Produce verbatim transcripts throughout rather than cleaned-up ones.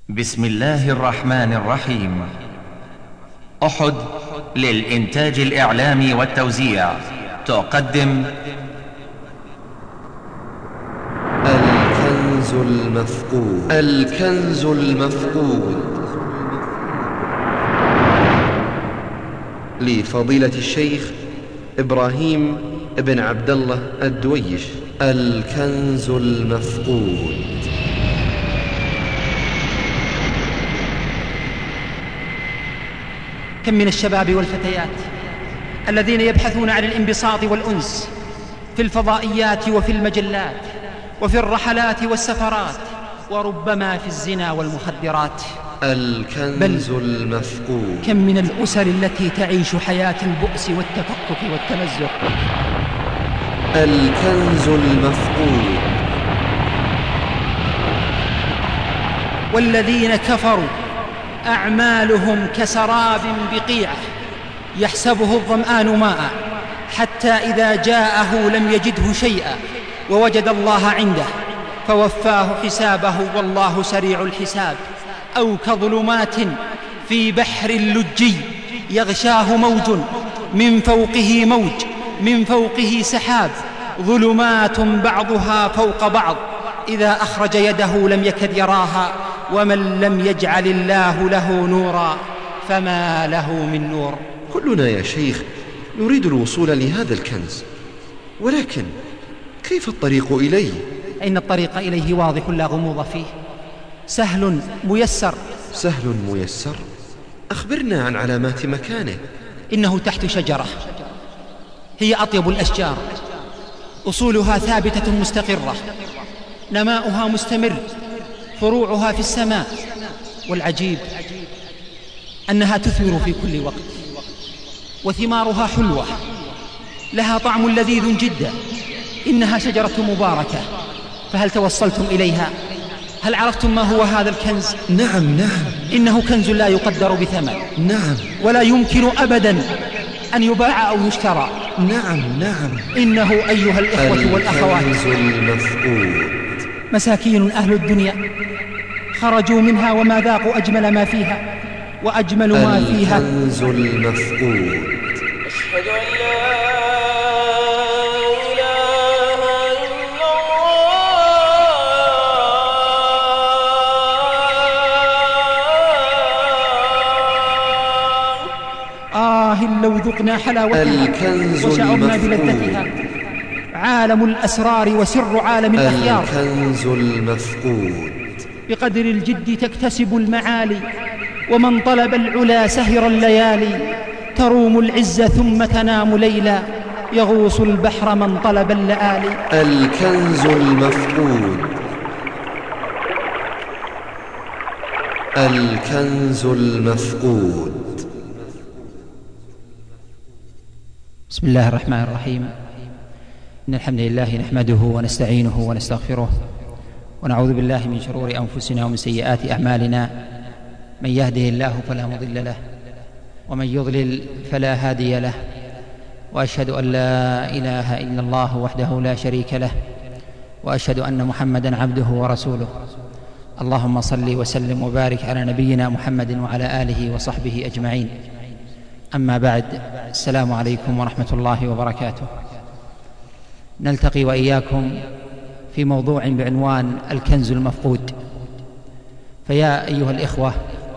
بسم الله الرحمن الرحيم. أحد للإنتاج الإعلامي والتوزيع تقدم الكنز المفقود. الكنز المفقود لفضيلة الشيخ إبراهيم بن عبد الله الدويش. الكنز المفقود. كم من الشباب والفتيات الذين يبحثون عن الانبساط والأنس في الفضائيات وفي المجلات وفي الرحلات والسفرات، وربما في الزنا والمخدرات. الكنز المفقود. كم من الأسر التي تعيش حياة البؤس والتفكك والتمزق. الكنز المفقود. والذين كفروا أعمالهم كسراب بقيعة يحسبه الظمآن ماء حتى إذا جاءه لم يجده شيئا ووجد الله عنده فوفاه حسابه والله سريع الحساب. أو كظلمات في بحر لجي يغشاه موج من فوقه موج من فوقه سحاب، ظلمات بعضها فوق بعض إذا أخرج يده لم يكد يراها، ومن لم يجعل الله له نورا فما له من نور. كلنا يا شيخ نريد الوصول لهذا الكنز، ولكن كيف الطريق إليه؟ إن الطريق إليه واضح لا غموض فيه، سهل ميسر. سهل ميسر؟ أخبرنا عن علامات مكانه. إنه تحت شجرة هي أطيب الأشجار، أصولها ثابتة مستقرة، نماؤها مستمر، فروعها في السماء. والعجيب أنها تثمر في كل وقت، وثمارها حلوة لها طعم لذيذ جدا. إنها شجرة مباركة، فهل توصلتم إليها؟ هل عرفتم ما هو هذا الكنز؟ نعم نعم، إنه كنز لا يقدر بثمن. نعم، ولا يمكن أبدا أن يباع أو يشترى. نعم نعم. إنه أيها الإخوة والأخوات الكنز المفقود. مساكين أهل الدنيا خرجوا منها وما ذاقوا أجمل ما فيها وأجمل ما فيها. الكنز المفقود. أشهد أن لا إله إلا الله. آه لو ذقنا حلاوتها الكنز وشعرنا المفقود. بلذتها. عالم الأسرار وسر عالم الأخيار. الكنز المفقود. بقدر الجد تكتسب المعالي، ومن طلب العلا سهر الليالي. تروم العز ثم تنام ليلا، يغوص البحر من طلب اللآلي. الكنز المفقود. الكنز المفقود. بسم الله الرحمن الرحيم. إن الحمد لله نحمده ونستعينه ونستغفره، ونعوذ بالله من شرور أنفسنا ومن سيئات أعمالنا. من يهده الله فلا مضل له، ومن يضلل فلا هادي له، وأشهد أن لا إله إلا الله وحده لا شريك له، وأشهد أن محمدًا عبده ورسوله. اللهم صل وسلم وبارك على نبينا محمد وعلى آله وصحبه أجمعين. أما بعد، السلام عليكم ورحمة الله وبركاته. نلتقي وإياكم في موضوع بعنوان الكنز المفقود. فيا أيها الإخوة،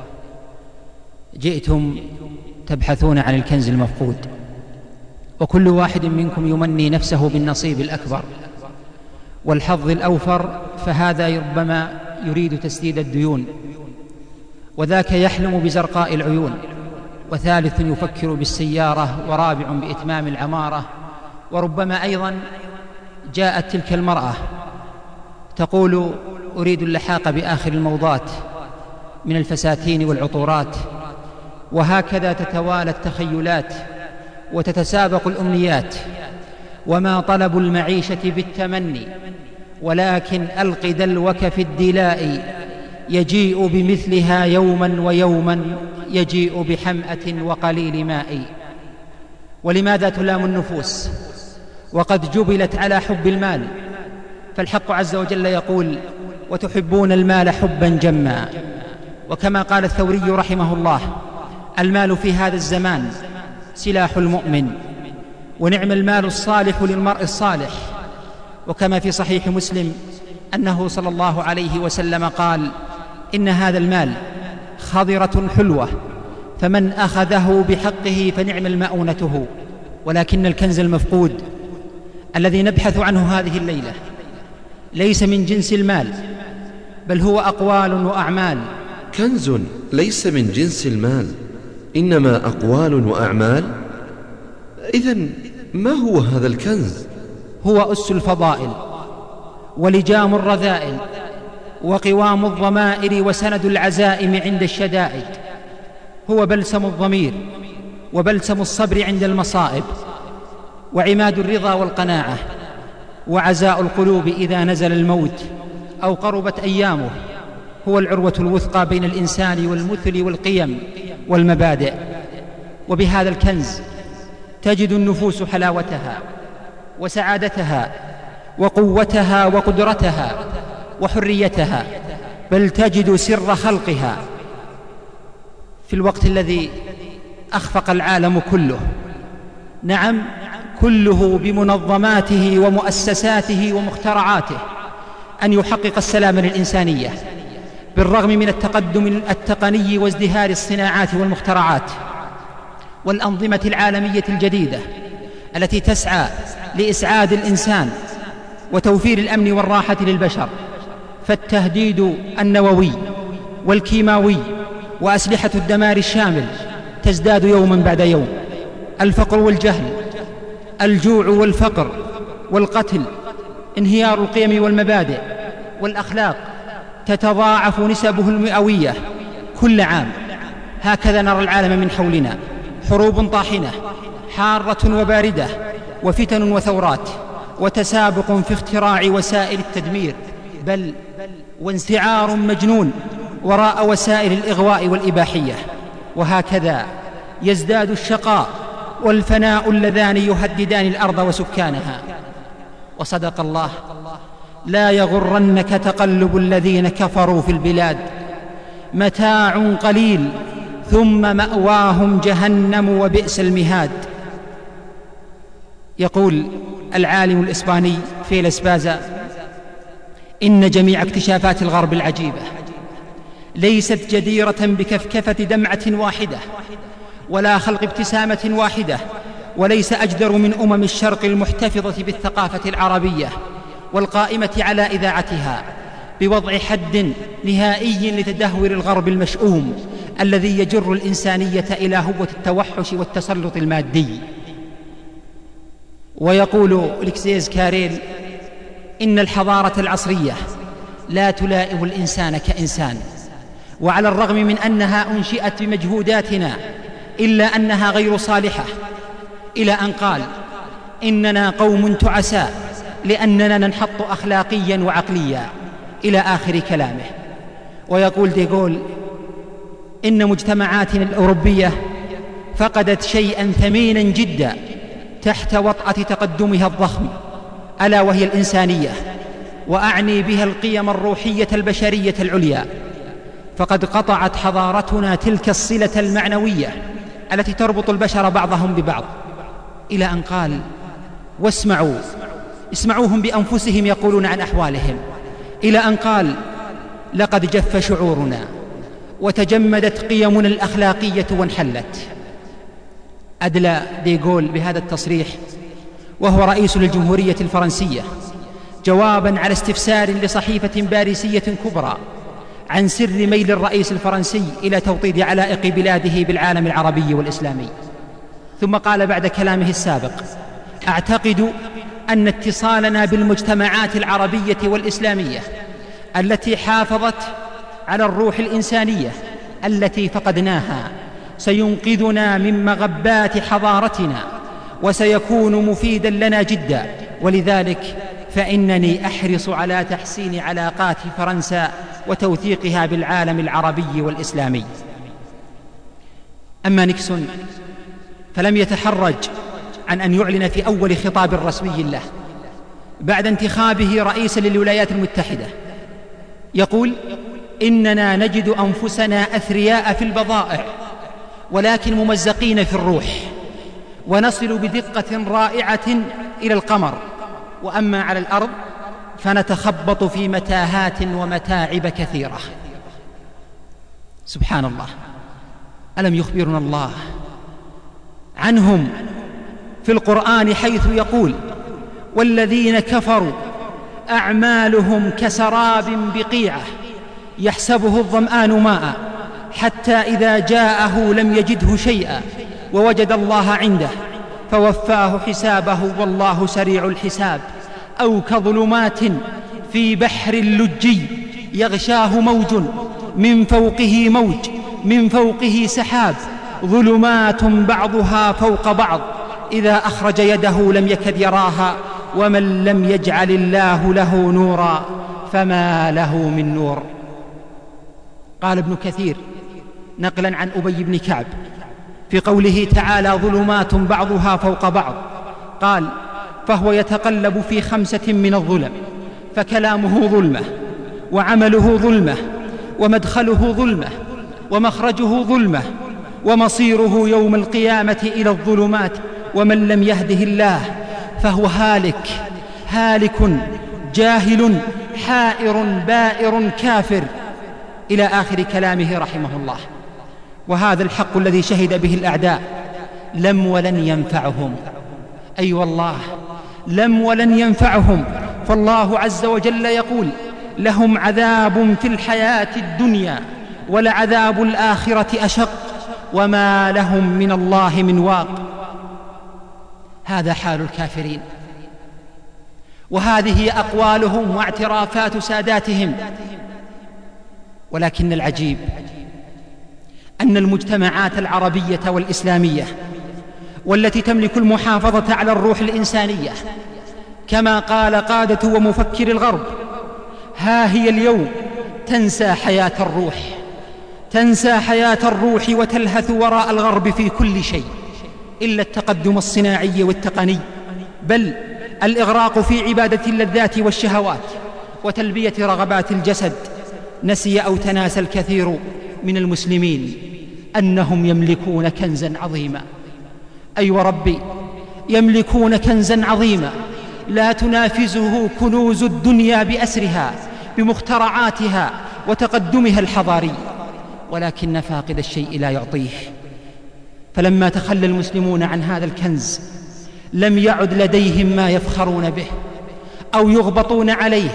جئتم تبحثون عن الكنز المفقود، وكل واحد منكم يمني نفسه بالنصيب الأكبر والحظ الأوفر، فهذا ربما يريد تسديد الديون، وذاك يحلم بزرقاء العيون، وثالث يفكر بالسيارة، ورابع بإتمام العمارة. وربما أيضا جاءت تلك المرأة تقول أريد اللحاق بآخر الموضات من الفساتين والعطورات. وهكذا تتوالى التخيلات وتتسابق الأمنيات. وما طلب المعيشة بالتمني، ولكن ألق دلوك في الدلاء، يجيء بمثلها يوما ويوما، يجيء بحمأة وقليل ماء. ولماذا تلام النفوس وقد جبلت على حب المال؟ فالحق عز وجل يقول: وتحبون المال حبا جما وكما قال الثوري رحمه الله: المال في هذا الزمان سلاح المؤمن، ونعم المال الصالح للمرء الصالح. وكما في صحيح مسلم أنه صلى الله عليه وسلم قال: إن هذا المال خضرة حلوة، فمن أخذه بحقه فنعم المؤونته. ولكن الكنز المفقود الذي نبحث عنه هذه الليلة ليس من جنس المال، بل هو أقوال وأعمال. كنز ليس من جنس المال، إنما أقوال وأعمال. إذن ما هو هذا الكنز؟ هو أس الفضائل ولجام الرذائل وقوام الضمائر وسند العزائم عند الشدائد. هو بلسم الضمير وبلسم الصبر عند المصائب، وعماد الرضا والقناعة، وعزاء القلوب إذا نزل الموت أو قربت أيامه. هو العروة الوثقى بين الإنسان والمثل والقيم والمبادئ. وبهذا الكنز تجد النفوس حلاوتها وسعادتها وقوتها وقدرتها وحريتها، بل تجد سر خلقها في الوقت الذي أخفق العالم كله، نعم كله بمنظماته ومؤسساته ومخترعاته، أن يحقق السلام للإنسانية بالرغم من التقدم التقني وازدهار الصناعات والمخترعات والأنظمة العالمية الجديدة التي تسعى لإسعاد الإنسان وتوفير الأمن والراحة للبشر. فالتهديد النووي والكيماوي وأسلحة الدمار الشامل تزداد يوما بعد يوم. الفقر والجهل، الجوع والفقر والقتل، انهيار القيم والمبادئ والأخلاق تتضاعف نسبه المئوية كل عام. هكذا نرى العالم من حولنا: حروب طاحنة، حارة وباردة، وفتن وثورات، وتسابق في اختراع وسائل التدمير، بل وانسعار مجنون وراء وسائل الإغواء والإباحية. وهكذا يزداد الشقاء والفناء اللذان يهددان الأرض وسكانها. وصدق الله: لا يغرنك تقلب الذين كفروا في البلاد، متاع قليل ثم مأواهم جهنم وبئس المهاد. يقول العالم الإسباني فيلس بازا: إن جميع اكتشافات الغرب العجيبة ليست جديرة بكفكفة دمعة واحدة ولا خلق ابتسامة واحدة، وليس أجدر من أمم الشرق المحتفظة بالثقافة العربية والقائمة على إذاعتها بوضع حد نهائي لتدهور الغرب المشؤوم الذي يجر الإنسانية إلى هوة التوحش والتسلط المادي. ويقول أليكسيز كاريل: إن الحضارة العصرية لا تلائم الإنسان كإنسان، وعلى الرغم من أنها أنشئت بمجهوداتنا إلا أنها غير صالحة، إلى أن قال: إننا قوم تعساء لأننا ننحط أخلاقيا وعقليا، إلى آخر كلامه. ويقول ديغول: إن مجتمعاتنا الأوروبية فقدت شيئا ثمينا جدا تحت وطأة تقدمها الضخم، ألا وهي الإنسانية، وأعني بها القيم الروحية البشرية العليا. فقد قطعت حضارتنا تلك الصلة المعنوية التي تربط البشر بعضهم ببعض، إلى أن قال: واسمعوا اسمعوهم بأنفسهم يقولون عن أحوالهم، إلى أن قال: لقد جف شعورنا وتجمدت قيمنا الأخلاقية وانحلت. أدلى ديغول بهذا التصريح وهو رئيس للجمهورية الفرنسية جوابا على استفسار لصحيفة باريسية كبرى عن سر ميل الرئيس الفرنسي إلى توطيد علائق بلاده بالعالم العربي والإسلامي. ثم قال بعد كلامه السابق: أعتقد أن اتصالنا بالمجتمعات العربية والإسلامية التي حافظت على الروح الإنسانية التي فقدناها سينقذنا من مغبات حضارتنا وسيكون مفيدا لنا جدا. ولذلك فإنني أحرص على تحسين علاقات فرنسا وتوثيقها بالعالم العربي والإسلامي. أما نيكسون فلم يتحرج عن أن يعلن في أول خطاب رسمي له بعد انتخابه رئيسا للولايات المتحدة، يقول: إننا نجد أنفسنا أثرياء في البضائع ولكن ممزقين في الروح، ونصل بدقة رائعة إلى القمر، وأما على الأرض فنتخبط في متاهات ومتاعب كثيرة. سبحان الله، ألم يخبرنا الله عنهم في القرآن حيث يقول: والذين كفروا أعمالهم كسراب بقيعة يحسبه الظمآن ماء حتى إذا جاءه لم يجده شيئا ووجد الله عنده فوفاه حسابه والله سريع الحساب. أو كظلمات في بحر اللجي يغشاه موج من فوقه موج من فوقه سحاب ظلمات بعضها فوق بعض إذا أخرج يده لم يكد يراها ومن لم يجعل الله له نورا فما له من نور. قال ابن كثير نقلا عن أبي بن كعب في قوله تعالى: ظلمات بعضها فوق بعض، قال: فهو يتقلب في خمسة من الظلم، فكلامه ظلمة، وعمله ظلمة، ومدخله ظلمة، ومخرجه ظلمة، ومصيره يوم القيامة إلى الظلمات، ومن لم يهده الله فهو هالك هالك جاهل حائر بائر كافر، إلى آخر كلامه رحمه الله. وهذا الحق الذي شهد به الأعداء لم ولن ينفعهم، أي أيوة والله لم ولن ينفعهم، فالله عز وجل يقول: لهم عذاب في الحياة الدنيا ولعذاب الآخرة أشق وما لهم من الله من واق. هذا حال الكافرين، وهذه أقوالهم واعترافات ساداتهم. ولكن العجيب أن المجتمعات العربية والإسلامية والتي تملك المحافظة على الروح الإنسانية كما قال قادة ومفكر الغرب، ها هي اليوم تنسى حياة الروح تنسى حياة الروح وتلهث وراء الغرب في كل شيء إلا التقدم الصناعي والتقني، بل الإغراق في عبادة اللذات والشهوات وتلبية رغبات الجسد. نسي أو تناسى الكثير من المسلمين أنهم يملكون كنزا عظيما، أي أيوة ربي، يملكون كنزا عظيما لا تنافسه كنوز الدنيا بأسرها بمخترعاتها وتقدمها الحضاري، ولكن فاقد الشيء لا يعطيه. فلما تخلى المسلمون عن هذا الكنز لم يعد لديهم ما يفخرون به أو يغبطون عليه.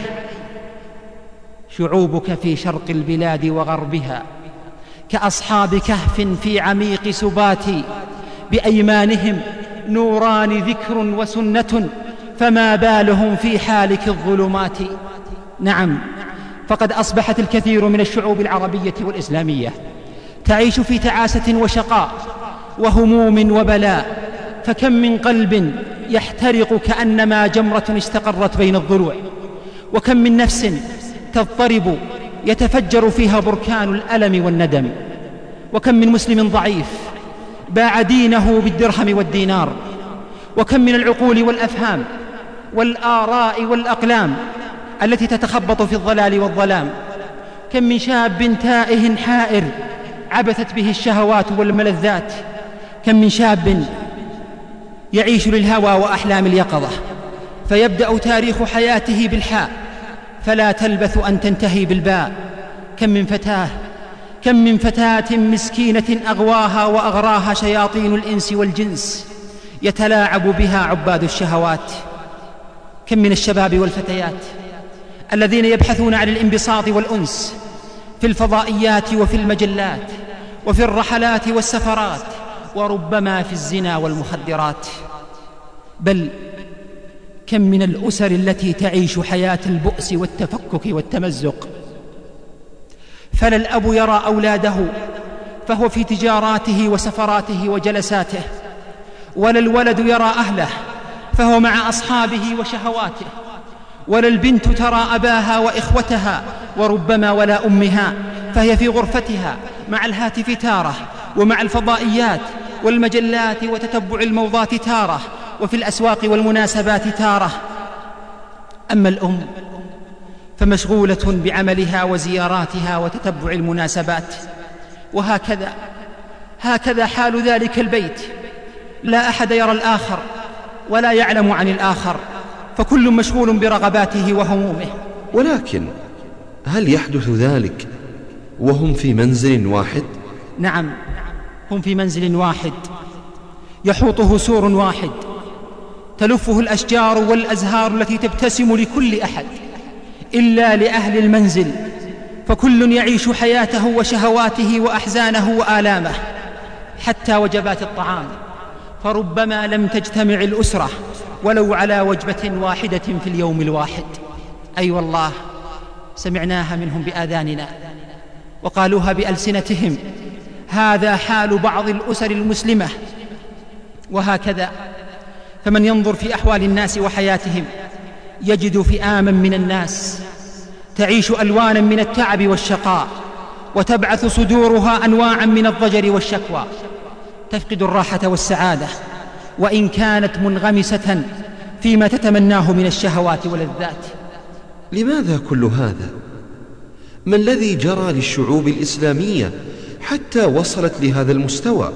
شعوبك في شرق البلاد وغربها كأصحاب كهف في عميق سبات، بأيمانهم نوران ذكر وسنة، فما بالهم في حالك الظلمات. نعم، فقد أصبحت الكثير من الشعوب العربية والإسلامية تعيش في تعاسة وشقاء وهموم وبلاء، فكم من قلب يحترق كأنما جمرة استقرت بين الضلوع، وكم من نفس تضطرب يتفجر فيها بركان الألم والندم، وكم من مسلم ضعيف باع دينه بالدرهم والدينار، وكم من العقول والأفهام والآراء والأقلام التي تتخبط في الضلال والظلام. كم من شاب تائه حائر عبثت به الشهوات والملذات، كم من شاب يعيش للهوى وأحلام اليقظة فيبدأ تاريخ حياته بالحاء فلا تلبث أن تنتهي بالباء. كم من فتاة كم من فتاة مسكينة أغواها وأغراها شياطين الإنس والجنس يتلاعب بها عباد الشهوات. كم من الشباب والفتيات الذين يبحثون عن الانبساط والأنس في الفضائيات وفي المجلات وفي الرحلات والسفرات، وربما في الزنا والمخدرات. بل كم من الأسر التي تعيش حياة البؤس والتفكك والتمزق، فلا الأب يرى أولاده فهو في تجاراته وسفراته وجلساته، ولا الولد يرى أهله فهو مع أصحابه وشهواته، ولا البنت ترى أباها وإخوتها، وربما ولا أمها فهي في غرفتها مع الهاتف تارة، ومع الفضائيات والمجلات وتتبع الموضات تارة، وفي الأسواق والمناسبات تارة. أما الأم فمشغولة بعملها وزياراتها وتتبع المناسبات. وهكذا هكذا حال ذلك البيت، لا أحد يرى الآخر ولا يعلم عن الآخر، فكل مشغول برغباته وهمومه. ولكن هل يحدث ذلك وهم في منزل واحد؟ نعم، هم في منزل واحد يحوطه سور واحد تلفه الأشجار والأزهار التي تبتسم لكل أحد إلا لأهل المنزل، فكل يعيش حياته وشهواته وأحزانه وآلامه، حتى وجبات الطعام، فربما لم تجتمع الأسرة ولو على وجبة واحدة في اليوم الواحد. أي أيوة والله سمعناها منهم بآذاننا وقالوها بألسنتهم. هذا حال بعض الأسر المسلمة. وهكذا فمن ينظر في أحوال الناس وحياتهم يجد فئاما من الناس تعيش ألوانا من التعب والشقاء، وتبعث صدورها أنواعا من الضجر والشكوى، تفقد الراحة والسعادة وإن كانت منغمسة فيما تتمناه من الشهوات واللذات. لماذا كل هذا؟ ما الذي جرى للشعوب الإسلامية حتى وصلت لهذا المستوى؟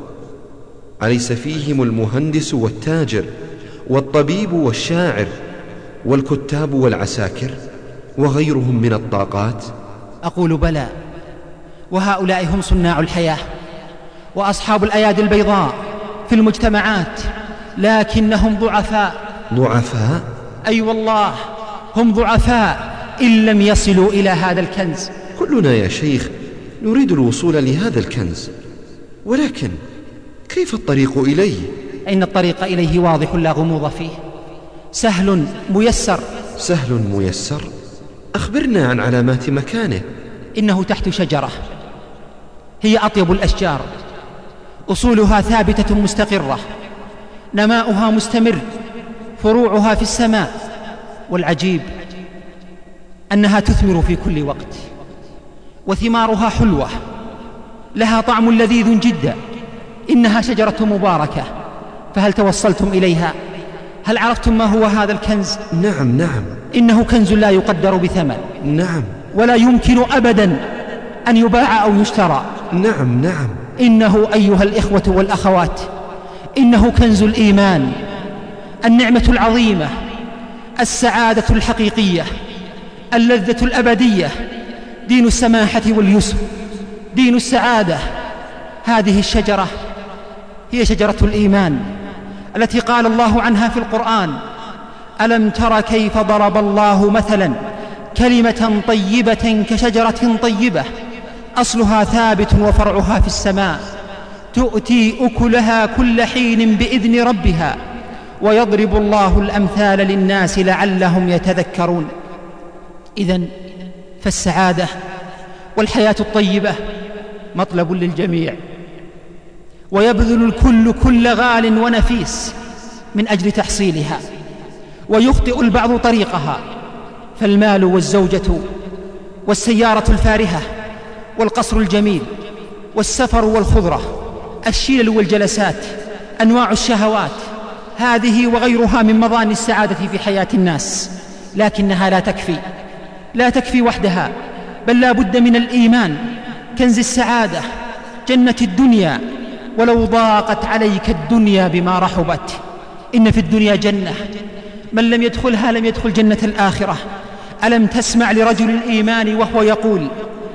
أليس فيهم المهندس والتاجر والطبيب والشاعر والكتاب والعساكر وغيرهم من الطاقات؟ أقول بلى، وهؤلاء هم صناع الحياة وأصحاب الأيادي البيضاء في المجتمعات، لكنهم ضعفاء. ضعفاء؟ أي أيوة والله هم ضعفاء إن لم يصلوا إلى هذا الكنز. كلنا يا شيخ نريد الوصول لهذا الكنز، ولكن كيف الطريق إليه؟ إن الطريق إليه واضح لا غموض فيه، سهل ميسر. سهل ميسر؟ أخبرنا عن علامات مكانه. إنه تحت شجرة هي أطيب الأشجار، أصولها ثابتة مستقرة، نماؤها مستمر، فروعها في السماء، والعجيب أنها تثمر في كل وقت، وثمارها حلوة لها طعم لذيذ جدا. إنها شجرة مباركة، فهل توصلتم إليها؟ هل عرفتم ما هو هذا الكنز؟ نعم نعم. إنه كنز لا يقدر بثمن. نعم. ولا يمكن أبدا أن يباع أو يشترى. نعم نعم. إنه أيها الإخوة والأخوات، إنه كنز الإيمان، النعمة العظيمة، السعادة الحقيقية، اللذة الأبدية، دين السماحة واليسر، دين السعادة. هذه الشجرة هي شجرة الإيمان التي قال الله عنها في القرآن: ألم تر كيف ضرب الله مثلا كلمة طيبة كشجرة طيبة أصلها ثابت وفرعها في السماء تؤتي أكلها كل حين بإذن ربها ويضرب الله الأمثال للناس لعلهم يتذكرون. إذن فالسعادة والحياة الطيبة مطلب للجميع، ويبذل الكل كل غال ونفيس من أجل تحصيلها، ويخطئ البعض طريقها، فالمال والزوجة والسيارة الفارهة والقصر الجميل والسفر والخضرة، الشلل والجلسات، أنواع الشهوات، هذه وغيرها من مظان السعادة في حياة الناس، لكنها لا تكفي لا تكفي وحدها، بل لا بد من الإيمان كنز السعادة، جنة الدنيا، ولو ضاقت عليك الدنيا بما رحبت. إن في الدنيا جنة، من لم يدخلها لم يدخل جنة الآخرة. ألم تسمع لرجل الإيمان وهو يقول: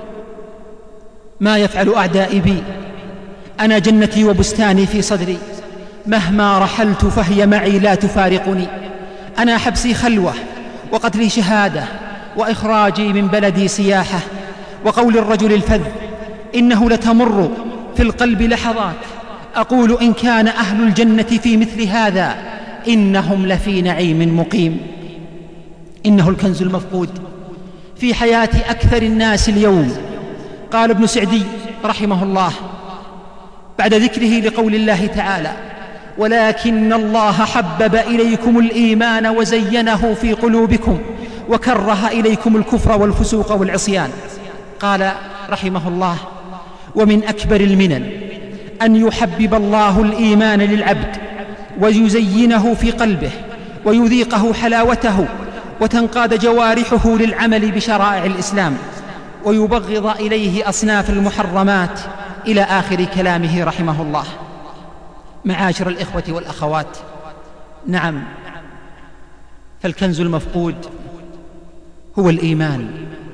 ما يفعل أعدائي بي؟ أنا جنتي وبستاني في صدري، مهما رحلت فهي معي لا تفارقني. أنا حبسي خلوة، وقتلي شهادة، وإخراجي من بلدي سياحة. وقول الرجل الفذ: إنه لتمر في القلب لحظات أقول إن كان أهل الجنة في مثل هذا إنهم لفي نعيم مقيم. إنه الكنز المفقود في حياة أكثر الناس اليوم. قال ابن سعدي رحمه الله بعد ذكره لقول الله تعالى: ولكن الله حبب إليكم الإيمان وزينه في قلوبكم وكره إليكم الكفر والفسوق والعصيان. قال رحمه الله: ومن أكبر المنن أن يحبب الله الإيمان للعبد ويزينه في قلبه ويذيقه حلاوته وتنقاد جوارحه للعمل بشرائع الإسلام، ويبغض إليه أصناف المحرمات، إلى آخر كلامه رحمه الله. معاشر الإخوة والأخوات، نعم، فالكنز المفقود هو الإيمان،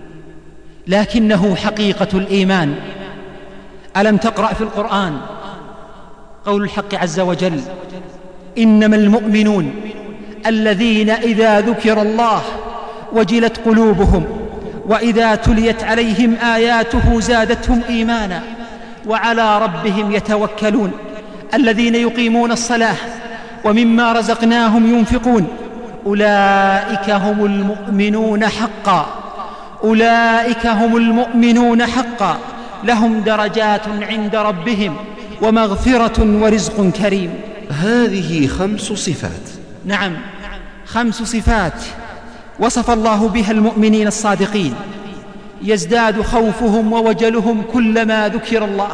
لكنه حقيقة الإيمان. ألم تقرأ في القرآن قول الحق عز وجل: إنما المؤمنون الذين إذا ذكر الله وجلت قلوبهم وإذا تليت عليهم آياته زادتهم إيمانا وعلى ربهم يتوكلون الذين يقيمون الصلاة ومما رزقناهم ينفقون أولئك هم المؤمنون حقا أولئك هم المؤمنون حقا لهم درجات عند ربهم ومغفرة ورزق كريم. هذه خمس صفات. نعم، خمس صفات وصف الله بها المؤمنين الصادقين، يزداد خوفهم ووجلهم كلما ذكر الله،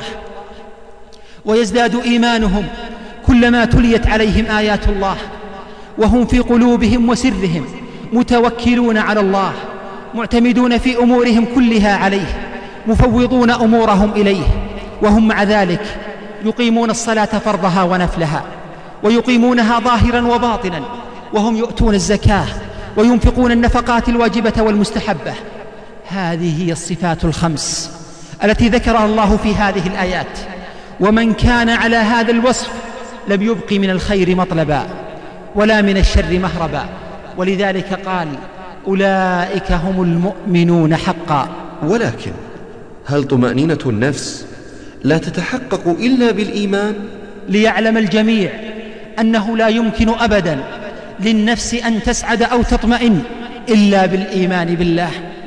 ويزداد إيمانهم كلما تليت عليهم آيات الله، وهم في قلوبهم وسرهم متوكلون على الله، معتمدون في أمورهم كلها عليه، مفوضون أمورهم إليه، وهم مع ذلك يقيمون الصلاة فرضها ونفلها، ويقيمونها ظاهرا وباطنا، وهم يؤتون الزكاة وينفقون النفقات الواجبة والمستحبة. هذه هي الصفات الخمس التي ذكرها الله في هذه الآيات، ومن كان على هذا الوصف لم يبق من الخير مطلبا ولا من الشر مهربا، ولذلك قال: أولئك هم المؤمنون حقا. ولكن هل طمأنينة النفس لا تتحقق إلا بالإيمان؟ ليعلم الجميع أنه لا يمكن أبدا للنفس أن تسعد أو تطمئن إلا بالإيمان بالله،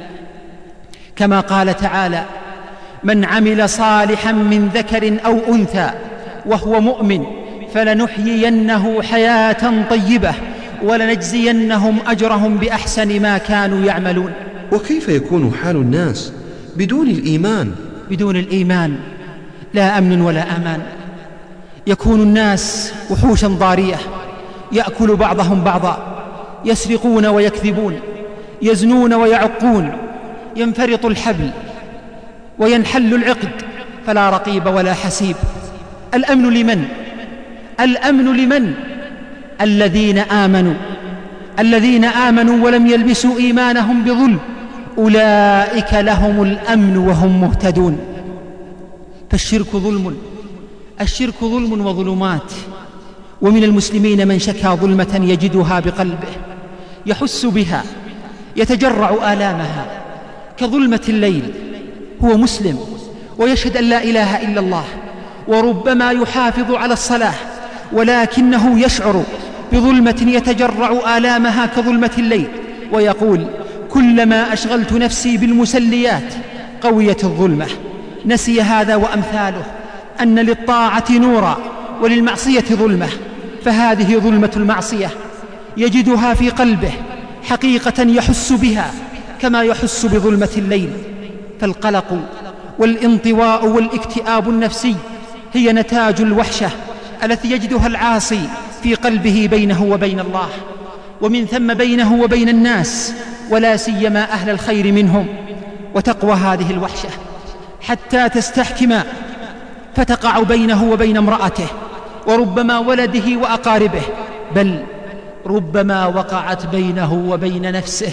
كما قال تعالى: من عمل صالحا من ذكر أو أنثى وهو مؤمن فلنحيينه حياة طيبة ولنجزينهم أجرهم بأحسن ما كانوا يعملون. وكيف يكون حال الناس بدون الإيمان؟ بدون الإيمان لا أمن ولا أمان، يكون الناس وحوشا ضارية، يأكل بعضهم بعضا، يسرقون ويكذبون، يزنون ويعقون، ينفرط الحبل وينحل العقد، فلا رقيب ولا حسيب. الأمن لمن؟ الأمن لمن؟ الذين آمنوا الذين آمنوا ولم يلبسوا إيمانهم بظلم أولئك لهم الأمن وهم مهتدون. فالشرك ظلم، الشرك ظلم وظلمات، ومن المسلمين من شكى ظلمة يجدها بقلبه يحس بها يتجرع آلامها كظلمة الليل. هو مسلم ويشهد أن لا إله إلا الله، وربما يحافظ على الصلاة، ولكنه يشعر بظلمة يتجرع آلامها كظلمة الليل، ويقول: كلما أشغلت نفسي بالمسليات قويت الظلمة. نسي هذا وأمثاله أن للطاعة نورا وللمعصية ظلمة، فهذه ظلمة المعصية يجدها في قلبه حقيقة يحس بها كما يحس بظلمة الليل. فالقلق والانطواء والاكتئاب النفسي هي نتاج الوحشة التي يجدها العاصي في قلبه بينه وبين الله، ومن ثم بينه وبين الناس، ولا سيما أهل الخير منهم. وتقوى هذه الوحشة حتى تستحكم فتقع بينه وبين امرأته، وربما ولده وأقاربه، بل ربما وقعت بينه وبين نفسه،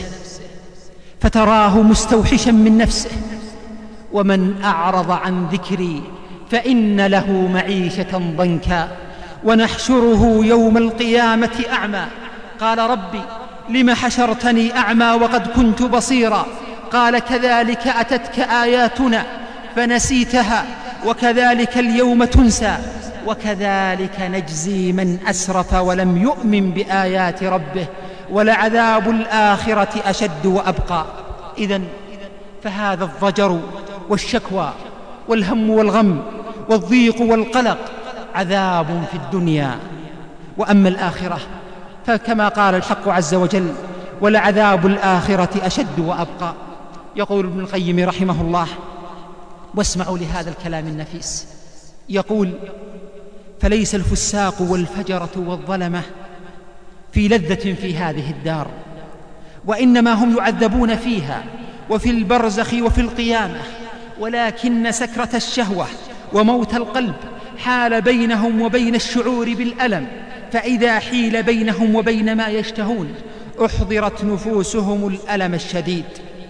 فتراه مستوحشا من نفسه. ومن أعرض عن ذكري فإن له معيشة ضنكا ونحشره يوم القيامة أعمى. قال: ربي لم حشرتني أعمى وقد كنت بصيرا؟ قال: كذلك أتتك آياتنا فنسيتها وكذلك اليوم تنسى وكذلك نجزي من أسرف ولم يؤمن بآيات ربه ولعذاب الآخرة أشد وأبقى. إذن فهذا الضجر والشكوى والهم والغم والضيق والقلق عذاب في الدنيا، وأما الآخرة فكما قال الحق عز وجل: ولعذاب الآخرة أشد وأبقى. يقول ابن القيم رحمه الله، واسمعوا لهذا الكلام النفيس، يقول: فليس الفساق والفجرة والظلمة في لذة في هذه الدار، وإنما هم يعذبون فيها وفي البرزخ وفي القيامة، ولكن سكرة الشهوة وموت القلب حال بينهم وبين الشعور بالألم، فإذا حيل بينهم وبين ما يشتهون أحضرت نفوسهم الألم الشديد.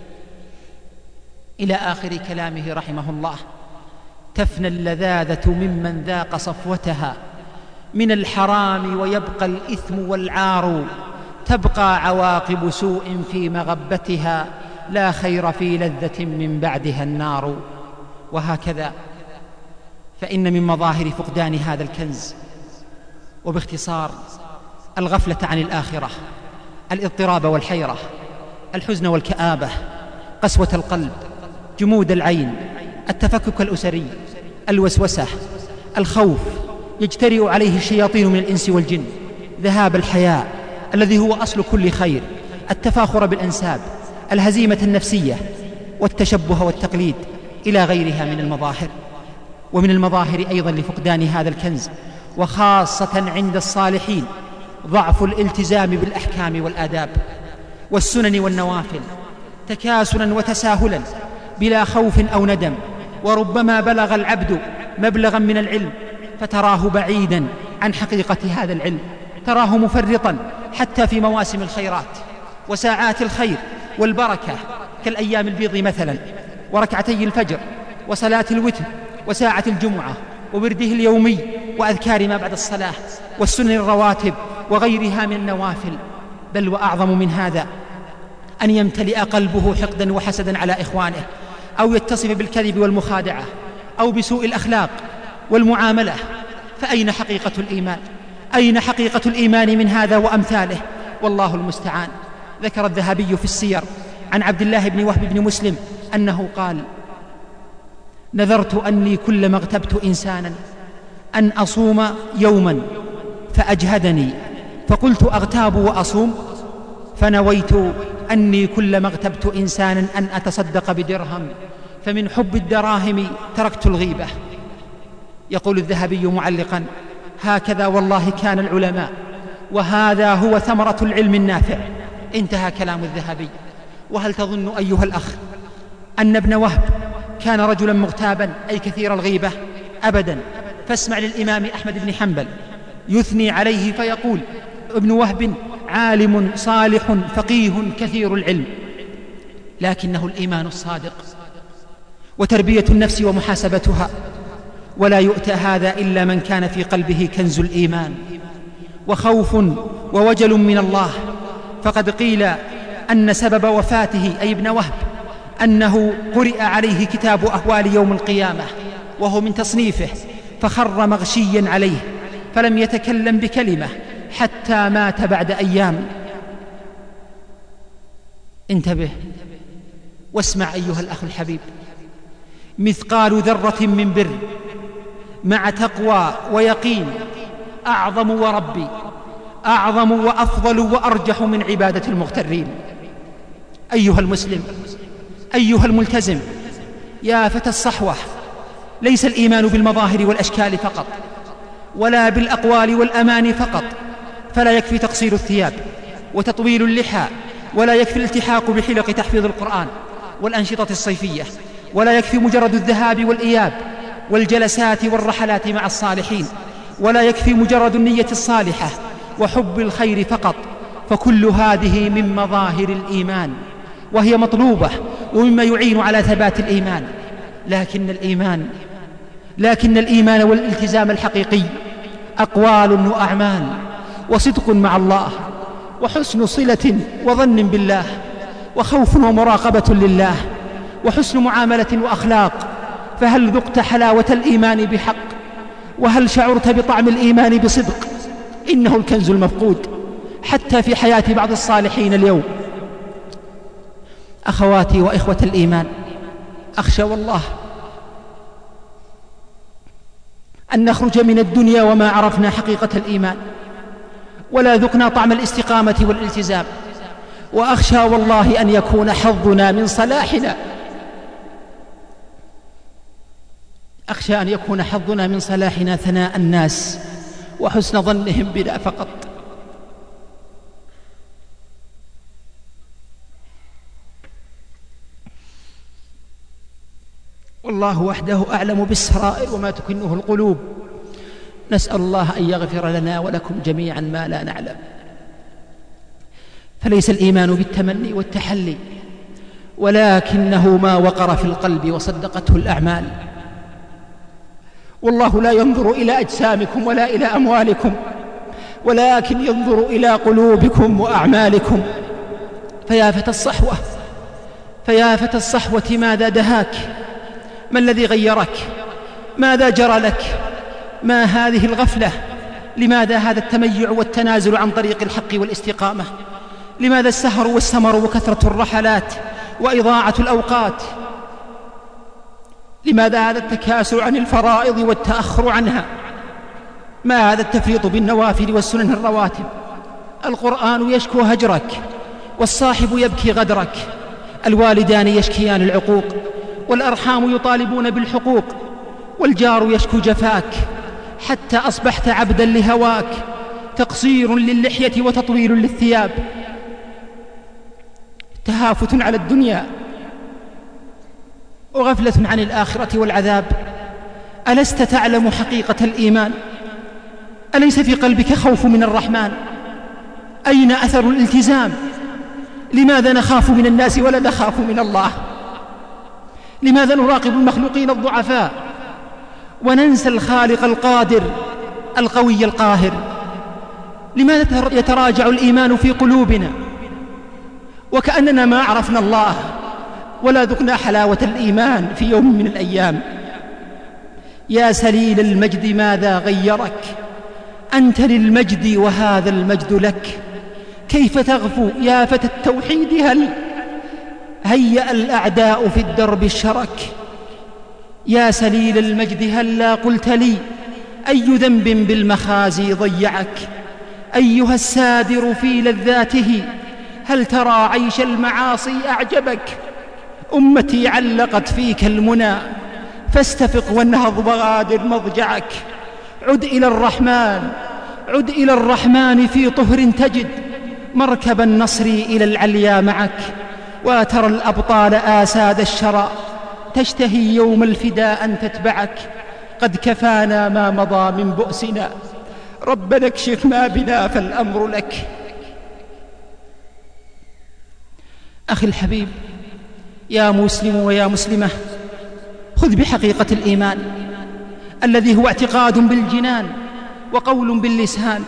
إلى آخر كلامه رحمه الله. تفنى اللذاذة ممن ذاق صفوتها من الحرام ويبقى الإثم والعار، تبقى عواقب سوء في مغبتها، لا خير في لذة من بعدها النار. وهكذا فإن من مظاهر فقدان هذا الكنز وباختصار الغفلة عن الآخرة، الاضطراب والحيرة، الحزن والكآبة، قسوة القلب، جمود العين، التفكك الأسري، الوسوسة، الخوف يجترئ عليه الشياطين من الإنس والجن، ذهاب الحياء الذي هو أصل كل خير، التفاخر بالأنساب، الهزيمة النفسية، والتشبه والتقليد، إلى غيرها من المظاهر. ومن المظاهر أيضا لفقدان هذا الكنز وخاصة عند الصالحين ضعف الالتزام بالأحكام والآداب والسنن والنوافل، تكاسلا وتساهلا بلا خوف أو ندم، وربما بلغ العبد مبلغا من العلم فتراه بعيدا عن حقيقة هذا العلم، تراه مفرطا حتى في مواسم الخيرات وساعات الخير والبركة كالأيام البيض مثلا، وركعتي الفجر وصلاة الوتر وساعة الجمعة وورده اليومي وأذكار ما بعد الصلاة والسنن الرواتب وغيرها من النوافل. بل وأعظم من هذا أن يمتلئ قلبه حقدا وحسدا على إخوانه، أو يتصف بالكذب والمخادعة، أو بسوء الأخلاق والمعاملة. فأين حقيقة الإيمان؟ أين حقيقة الإيمان من هذا وأمثاله؟ والله المستعان. ذكر الذهبي في السير عن عبد الله بن وهب بن مسلم أنه قال: نذرت أني كلما اغتبت إنسانا أن أصوم يوما فأجهدني، فقلت أغتاب وأصوم، فنويت أني كلما اغتبت إنسانا أن أتصدق بدرهم، فمن حب الدراهم تركت الغيبة. يقول الذهبي معلقا: هكذا والله كان العلماء، وهذا هو ثمرة العلم النافع. انتهى كلام الذهبي. وهل تظن أيها الأخ أن ابن وهب كان رجلا مغتابا أي كثير الغيبة؟ أبدا. فاسمع للإمام أحمد بن حنبل يثني عليه فيقول: ابن وهب عالم صالح فقيه كثير العلم، لكنه الإيمان الصادق وتربية النفس ومحاسبتها، ولا يؤتى هذا إلا من كان في قلبه كنز الإيمان وخوف ووجل من الله. فقد قيل أن سبب وفاته أي ابن وهب أنه قرئ عليه كتاب أهوال يوم القيامة وهو من تصنيفه، فخر مغشيا عليه فلم يتكلم بكلمة حتى مات بعد أيام. انتبه واسمع أيها الأخ الحبيب: مثقال ذرة من بر مع تقوى ويقين أعظم وربي أعظم وأفضل وأرجح من عبادة المغترين. أيها المسلم، أيها الملتزم، يا فتى الصحوة، ليس الإيمان بالمظاهر والأشكال فقط، ولا بالأقوال والأماني فقط، فلا يكفي تقصير الثياب وتطويل اللحى، ولا يكفي الالتحاق بحلق تحفيظ القرآن والأنشطة الصيفية، ولا يكفي مجرد الذهاب والإياب والجلسات والرحلات مع الصالحين، ولا يكفي مجرد النية الصالحة وحب الخير فقط، فكل هذه من مظاهر الإيمان وهي مطلوبة ومما يعين على ثبات الإيمان. لكن الإيمان لكن الإيمان والالتزام الحقيقي أقوال وأعمال وصدق مع الله وحسن صلة وظن بالله وخوف ومراقبة لله وحسن معاملة وأخلاق. فهل ذقت حلاوة الإيمان بحق؟ وهل شعرت بطعم الإيمان بصدق؟ إنه الكنز المفقود حتى في حياة بعض الصالحين اليوم. أخواتي وإخوة الإيمان، أخشى والله أن نخرج من الدنيا وما عرفنا حقيقة الإيمان ولا ذقنا طعم الاستقامة والالتزام، وأخشى والله أن يكون حظنا من صلاحنا أخشى أن يكون حظنا من صلاحنا ثناء الناس وحسن ظنهم بنا فقط. والله وحده أعلم بالسرائر وما تكنه القلوب. نسأل الله أن يغفر لنا ولكم جميعا ما لا نعلم. فليس الإيمان بالتمني والتحلي، ولكنه ما وقر في القلب وصدقته الأعمال. والله لا ينظر إلى أجسامكم ولا إلى أموالكم، ولكن ينظر إلى قلوبكم وأعمالكم. فيا فتى الصحوة، فيا فتى الصحوة، ماذا دهاك؟ ما الذي غيرك؟ ماذا جرى لك؟ ما هذه الغفلة؟ لماذا هذا التميع والتنازل عن طريق الحق والاستقامة؟ لماذا السهر والسمر وكثرة الرحلات وإضاعة الأوقات؟ لماذا هذا التكاسل عن الفرائض والتأخر عنها؟ ما هذا التفريط بالنوافل والسنن الرواتب؟ القرآن يشكو هجرك، والصاحب يبكي غدرك، الوالدان يشكيان العقوق، والأرحام يطالبون بالحقوق، والجار يشكو جفاك، حتى أصبحت عبدا لهواك، تقصير للحية وتطويل للثياب، تهافت على الدنيا وغفلة عن الآخرة والعذاب. ألست تعلم حقيقة الإيمان؟ أليس في قلبك خوف من الرحمن؟ أين أثر الالتزام؟ لماذا نخاف من الناس ولا نخاف من الله؟ لماذا نراقب المخلوقين الضعفاء وننسى الخالق القادر القوي القاهر؟ لماذا يتراجع الإيمان في قلوبنا وكأننا ما عرفنا الله ولا ذقنا حلاوة الإيمان في يوم من الأيام؟ يا سليل المجد، ماذا غيرك؟ أنت للمجد وهذا المجد لك. كيف تغفو يا فتى التوحيد؟ هل هيأ الأعداء في الدرب الشرك؟ يا سليل المجد، هل لا قلت لي أي ذنب بالمخازي ضيعك؟ أيها السادر في لذاته، هل ترى عيش المعاصي أعجبك؟ أمتي علقت فيك المنى، فاستفق وانهض وغادر مضجعك. عد إلى الرحمن، عد إلى الرحمن، في طهر تجد مركب النصر إلى العليا معك. وترى الأبطال آساد الشرى، تشتهي يوم الفداء أن تتبعك. قد كفانا ما مضى من بؤسنا، ربنا اكشف ما بنا فالأمر لك. أخي الحبيب، يا مسلم ويا مسلمة، خذ بحقيقة الإيمان الذي هو اعتقاد بالجنان وقول باللسان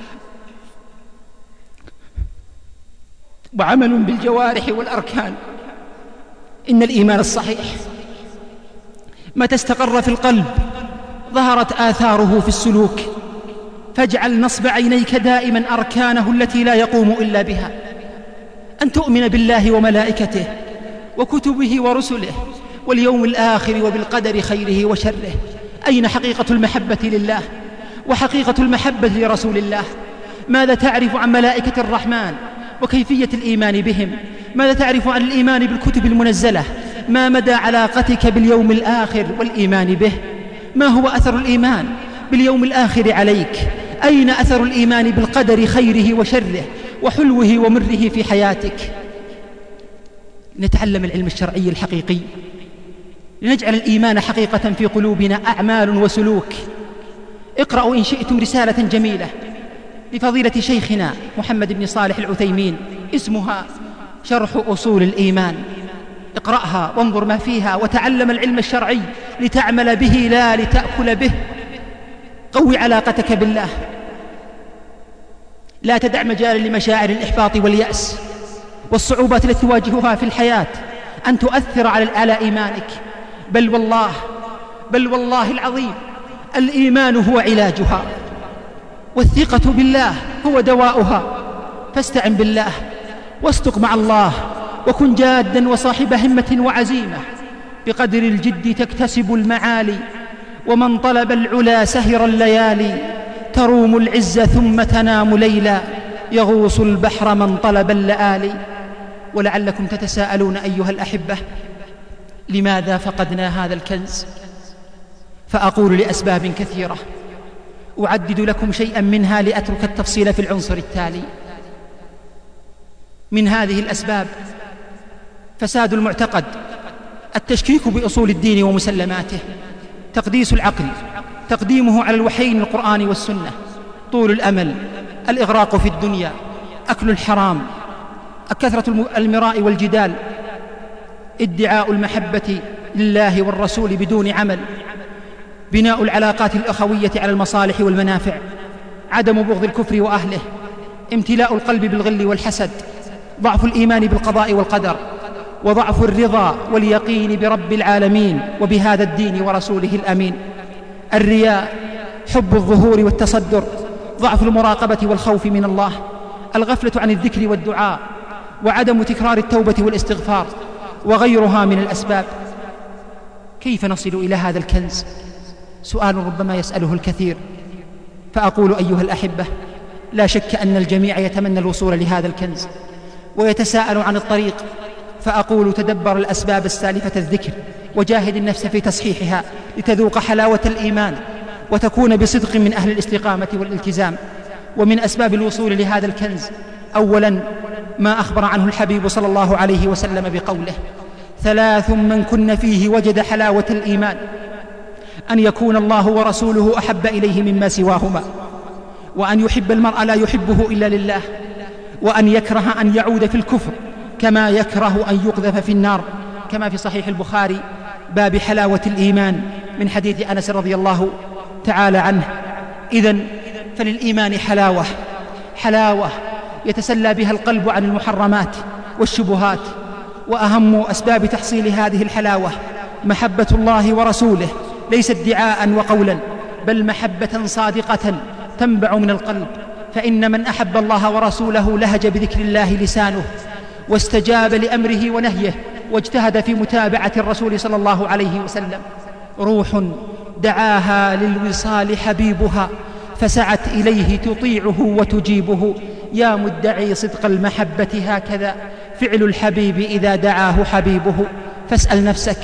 وعمل بالجوارح والأركان. إن الإيمان الصحيح متى استقر في القلب ظهرت آثاره في السلوك. فاجعل نصب عينيك دائما أركانه التي لا يقوم إلا بها: أن تؤمن بالله وملائكته وكتبه ورسله واليوم الآخر وبالقدر خيره وشره. أين حقيقة المحبة لله وحقيقة المحبة لرسول الله؟ ماذا تعرف عن ملائكة الرحمن وكيفية الإيمان بهم؟ ماذا تعرف عن الإيمان بالكتب المنزلة؟ ما مدى علاقتك باليوم الآخر والإيمان به؟ ما هو أثر الإيمان باليوم الآخر عليك؟ أين أثر الإيمان بالقدر خيره وشره وحلوه ومره في حياتك؟ نتعلم العلم الشرعي الحقيقي لنجعل الإيمان حقيقة في قلوبنا، أعمال وسلوك. اقرأوا إن شئتم رسالة جميلة لفضيلة شيخنا محمد بن صالح العثيمين، اسمها شرح أصول الإيمان. اقرأها وانظر ما فيها وتعلم العلم الشرعي لتعمل به لا لتأكل به. قوي علاقتك بالله، لا تدع مجالا لمشاعر الإحباط واليأس والصعوبات التي تواجهها في الحياة أن تؤثر على إيمانك. بل والله بل والله العظيم الإيمان هو علاجها، والثقة بالله هو دواؤها. فاستعن بالله واصدق مع الله، وكن جادا وصاحب همة وعزيمة. بقدر الجد تكتسب المعالي، ومن طلب العلا سهر الليالي. تروم العز ثم تنام ليلا، يغوص البحر من طلب اللآلي. ولعلكم تتساءلون أيها الأحبة، لماذا فقدنا هذا الكنز؟ فأقول لأسباب كثيرة، أعدد لكم شيئا منها لأترك التفصيل في العنصر التالي. من هذه الأسباب: فساد المعتقد التشكيك بأصول الدين ومسلماته، تقديس العقل، تقديمه على الوحيين القرآن والسنة، طول الأمل، الإغراق في الدنيا، أكل الحرام، كثرة المراء والجدال، ادعاء المحبة لله والرسول بدون عمل، بناء العلاقات الأخوية على المصالح والمنافع، عدم بغض الكفر وأهله، امتلاء القلب بالغل والحسد، ضعف الإيمان بالقضاء والقدر، وضعف الرضا واليقين برب العالمين وبهذا الدين ورسوله الأمين، الرياء، حب الظهور والتصدر، ضعف المراقبة والخوف من الله، الغفلة عن الذكر والدعاء، وعدم تكرار التوبة والاستغفار وغيرها من الأسباب. كيف نصل إلى هذا الكنز؟ سؤال ربما يسأله الكثير، فأقول أيها الأحبة، لا شك أن الجميع يتمنى الوصول لهذا الكنز ويتساءل عن الطريق، فأقول تدبر الأسباب السالفة الذكر، وجاهد النفس في تصحيحها لتذوق حلاوة الإيمان وتكون بصدق من أهل الاستقامة والالتزام. ومن أسباب الوصول لهذا الكنز أولا ما أخبر عنه الحبيب صلى الله عليه وسلم بقوله: ثلاث من كن فيه وجد حلاوة الإيمان، أن يكون الله ورسوله أحب إليه مما سواهما، وأن يحب المرء لا يحبه إلا لله، وأن يكره أن يعود في الكفر كما يكره أن يقذف في النار، كما في صحيح البخاري باب حلاوة الإيمان من حديث أنس رضي الله تعالى عنه. إذن فللإيمان حلاوة، حلاوة يتسلى بها القلب عن المحرمات والشبهات. وأهم أسباب تحصيل هذه الحلاوة محبة الله ورسوله، ليس ادعاء وقولا، بل محبة صادقة تنبع من القلب. فإن من أحب الله ورسوله لهج بذكر الله لسانه، واستجاب لأمره ونهيه، واجتهد في متابعة الرسول صلى الله عليه وسلم. روح دعاها للوصال حبيبها، فسعت إليه تطيعه وتجيبه. يا مدعي صدق المحبة هكذا فعل الحبيب إذا دعاه حبيبه. فاسأل نفسك،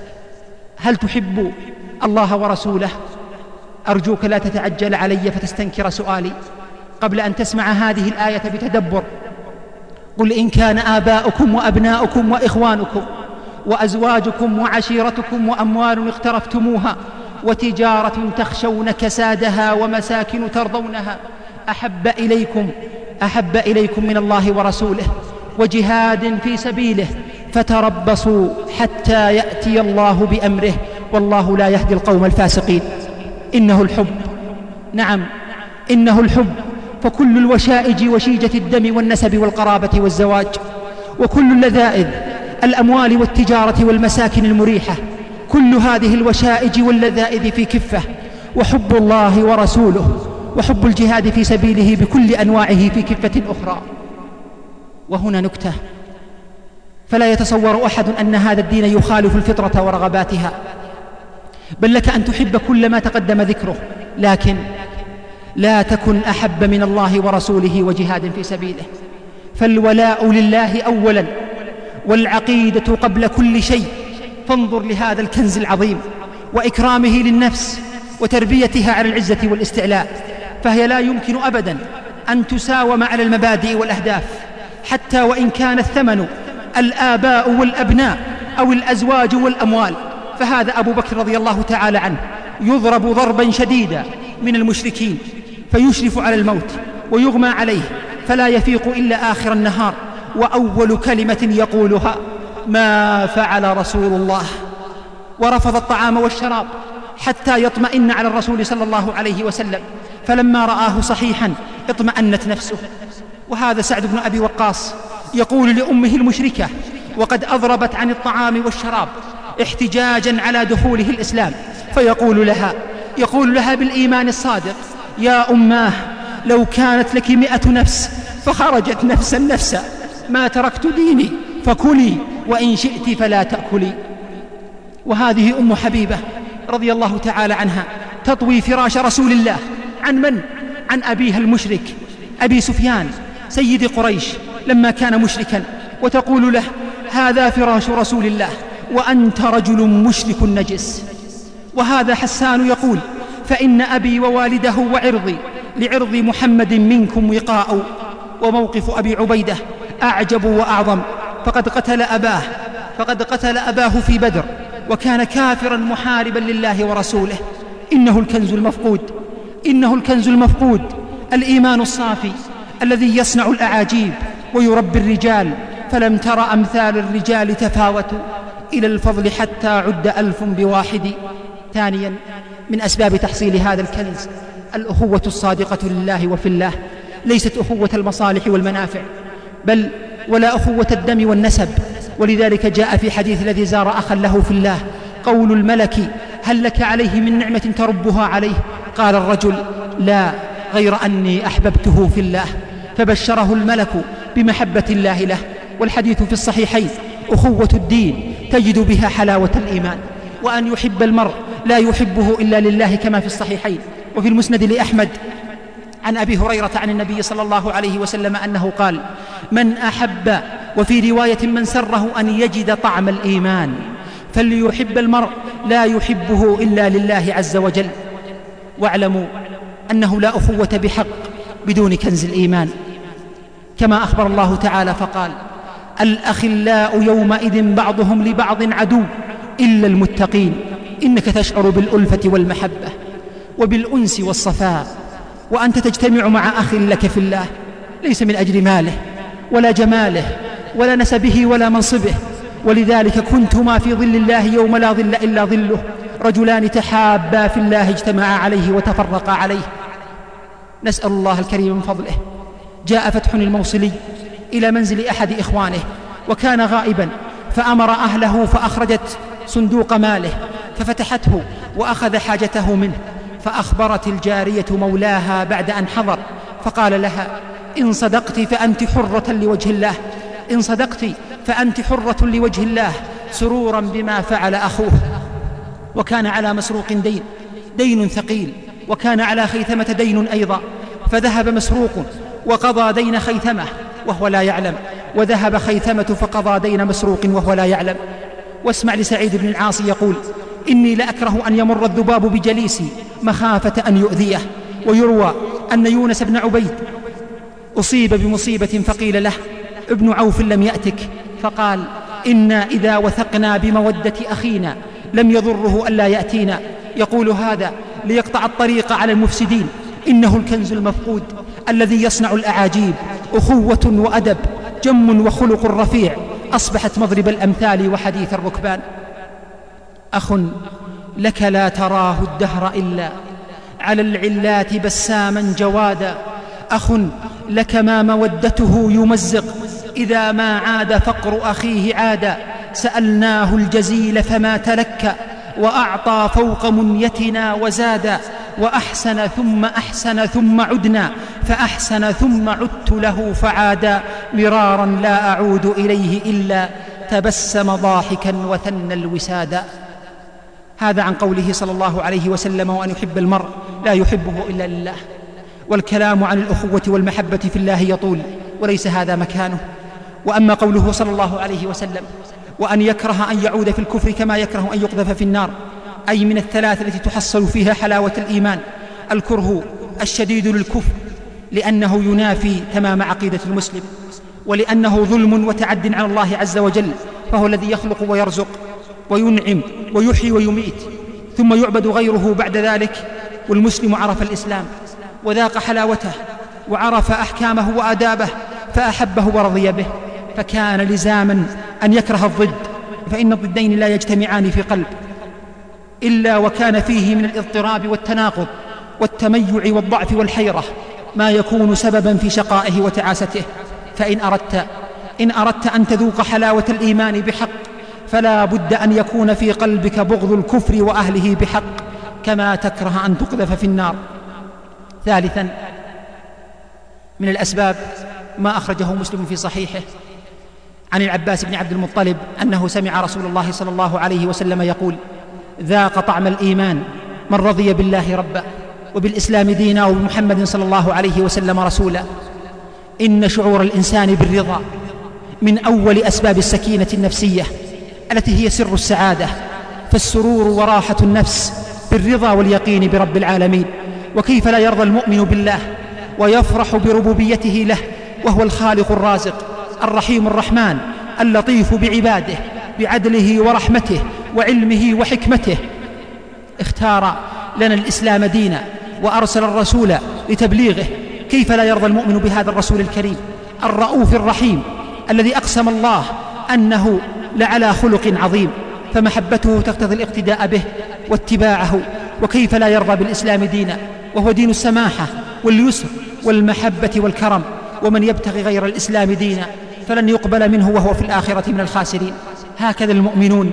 هل تحب الله ورسوله؟ أرجوك لا تتعجل علي فتستنكر سؤالي قبل أن تسمع هذه الآية بتدبر. قل إن كان آباؤكم وأبناؤكم وإخوانكم وأزواجكم وعشيرتكم وأموال اقترفتموها وتجارة تخشون كسادها ومساكن ترضونها أحب إليكم أحب إليكم من الله ورسوله وجهاد في سبيله فتربصوا حتى يأتي الله بأمره والله لا يهدي القوم الفاسقين. إنه الحب، نعم إنه الحب، فكل الوشائج وشيجة الدم والنسب والقرابة والزواج، وكل اللذائذ الأموال والتجارة والمساكن المريحة، كل هذه الوشائج واللذائذ في كفة، وحب الله ورسوله وحب الجهاد في سبيله بكل أنواعه في كفة أخرى. وهنا نكتة، فلا يتصور أحد أن هذا الدين يخالف الفطرة ورغباتها، بل لك أن تحب كل ما تقدم ذكره، لكن لا تكن أحب من الله ورسوله وجهاد في سبيله. فالولاء لله أولا، والعقيدة قبل كل شيء. فانظر لهذا الكنز العظيم وإكرامه للنفس وتربيتها على العزة والاستعلاء، فهي لا يمكن أبدا أن تساوم على المبادئ والأهداف، حتى وإن كان الثمن الآباء والأبناء أو الأزواج والأموال. فهذا أبو بكر رضي الله تعالى عنه يضرب ضربا شديدا من المشركين، فيشرف على الموت ويغمى عليه، فلا يفيق إلا آخر النهار، وأول كلمة يقولها: ما فعل رسول الله. ورفض الطعام والشراب حتى يطمئن على الرسول صلى الله عليه وسلم، فلما رآه صحيحا اطمأنت نفسه. وهذا سعد بن أبي وقاص يقول لأمه المشركة وقد أضربت عن الطعام والشراب احتجاجا على دخوله الإسلام، فيقول لها يقول لها بالإيمان الصادق: يا أماه، لو كانت لك مئة نفس فخرجت نفسا نفسا ما تركت ديني، فكلي وإن شئت فلا تأكلي. وهذه أم حبيبة رضي الله تعالى عنها تطوي فراش رسول الله عن من؟ عن أبيها المشرك أبي سفيان سيد قريش لما كان مشركا، وتقول له: هذا فراش رسول الله وأنت رجل مشرك نجس. وهذا حسان يقول: فإن أبي ووالده وعرضي لعرض محمد منكم وقاء. وموقف أبي عبيدة أعجب وأعظم، فقد قتل أباه فقد قتل أباه في بدر وكان كافرا محاربا لله ورسوله. إنه الكنز المفقود، إنه الكنز المفقود، الإيمان الصافي الذي يصنع الأعاجيب ويربي الرجال. فلم تر أمثال الرجال تفاوتوا إلى الفضل حتى عد ألف بواحد. ثانيا من أسباب تحصيل هذا الكنز الأخوة الصادقة لله وفي الله، ليست أخوة المصالح والمنافع، بل ولا أخوة الدم والنسب. ولذلك جاء في حديث الذي زار أخا له في الله قول الملك: هل لك عليه من نعمة تربها عليه؟ قال الرجل: لا، غير أني أحببته في الله. فبشره الملك بمحبة الله له. والحديث في الصحيحين: أخوة الدين تجد بها حلاوة الإيمان، وأن يحب المرء لا يحبه إلا لله، كما في الصحيحين. وفي المسند لأحمد عن أبي هريرة عن النبي صلى الله عليه وسلم أنه قال: من أحب، وفي رواية من سره أن يجد طعم الإيمان، فليحب المرء لا يحبه إلا لله عز وجل. واعلموا أنه لا أخوة بحق بدون كنز الإيمان، كما أخبر الله تعالى فقال: الأخلاء يومئذ بعضهم لبعض عدو إلا المتقين. إنك تشعر بالألفة والمحبة وبالأنس والصفاء وأنت تجتمع مع أخ لك في الله، ليس من أجل ماله ولا جماله ولا نسبه ولا منصبه. ولذلك كنتما في ظل الله يوم لا ظل إلا ظله، رجلان تحابا في الله اجتمعا عليه وتفرقا عليه. نسأل الله الكريم من فضله. جاء فتح الموصلي إلى منزل أحد إخوانه وكان غائبا، فأمر أهله فأخرجت صندوق ماله ففتحته وأخذ حاجته منه. فأخبرت الجارية مولاها بعد أن حضر فقال لها: إن صدقت فأنت حرة لوجه الله، إن صدقت فأنت حرة لوجه الله، سرورا بما فعل أخوه. وكان على مسروق دين دين ثقيل، وكان على خيثمة دين أيضا، فذهب مسروق وقضى دين خيثمة وهو لا يعلم، وذهب خيثمة فقضى دين مسروق وهو لا يعلم. واسمع لسعيد بن العاص يقول: إني لأكره أن يمر الذباب بجليسي مخافة أن يؤذيه. ويروى أن يونس بن عبيد أصيب بمصيبة فقيل له: ابن عوف لم يأتك، فقال: إنا إذا وثقنا بمودة أخينا لم يضره ألا يأتينا. يقول هذا ليقطع الطريق على المفسدين. إنه الكنز المفقود الذي يصنع الأعاجيب، أخوة وأدب، جم وخلق رفيع، أصبحت مضرب الأمثال وحديث الركبان. أخ لك لا تراه الدهر إلا على العلات بساما جوادا، أخ لك ما مودته يمزق إذا ما عاد فقر أخيه عادا. سألناه الجزيل فما تلكى وأعطى فوق منيتنا وزادا، وأحسن ثم أحسن ثم عدنا، فأحسن ثم عدت له فعادا. مرارا لا أعود إليه إلا تبسم ضاحكا وثنى الوسادا. هذا عن قوله صلى الله عليه وسلم: وأن يحب المرء لا يحبه إلا لله. والكلام عن الأخوة والمحبة في الله يطول وليس هذا مكانه. وأما قوله صلى الله عليه وسلم: وأن يكره أن يعود في الكفر كما يكره أن يقذف في النار، أي من الثلاث التي تحصل فيها حلاوة الإيمان: الكره الشديد للكفر لأنه ينافي تمام عقيدة المسلم، ولأنه ظلم وتعد على الله عز وجل، فهو الذي يخلق ويرزق وينعم ويحيي ويميت، ثم يعبد غيره بعد ذلك. والمسلم عرف الإسلام وذاق حلاوته وعرف أحكامه وآدابه فأحبه ورضي به، فكان لزاما أن يكره الضد، فإن الضدين لا يجتمعان في قلب إلا وكان فيه من الاضطراب والتناقض والتميع والضعف والحيرة ما يكون سببا في شقائه وتعاسته. فإن أردت إن أردت أن تذوق حلاوة الإيمان بحق فلا بد أن يكون في قلبك بغض الكفر وأهله بحق، كما تكره أن تقذف في النار. ثالثا من الأسباب ما أخرجه مسلم في صحيحه عن العباس بن عبد المطلب أنه سمع رسول الله صلى الله عليه وسلم يقول: ذاق طعم الإيمان من رضي بالله ربا وبالإسلام دينا وبمحمد صلى الله عليه وسلم رسولا. إن شعور الإنسان بالرضا من أول أسباب السكينة النفسية التي هي سر السعادة، فالسرور وراحة النفس بالرضا واليقين برب العالمين. وكيف لا يرضى المؤمن بالله ويفرح بربوبيته له، وهو الخالق الرازق الرحيم الرحمن اللطيف بعباده، بعدله ورحمته وعلمه وحكمته اختار لنا الإسلام دينا وأرسل الرسول لتبليغه. كيف لا يرضى المؤمن بهذا الرسول الكريم الرؤوف الرحيم الذي أقسم الله أنه لعلى خلق عظيم، فمحبته تقتضي الاقتداء به واتباعه. وكيف لا يرضى بالإسلام دينا وهو دين السماحة واليسر والمحبة والكرم. ومن يبتغي غير الإسلام دينا فلن يقبل منه وهو في الآخرة من الخاسرين. هكذا المؤمنون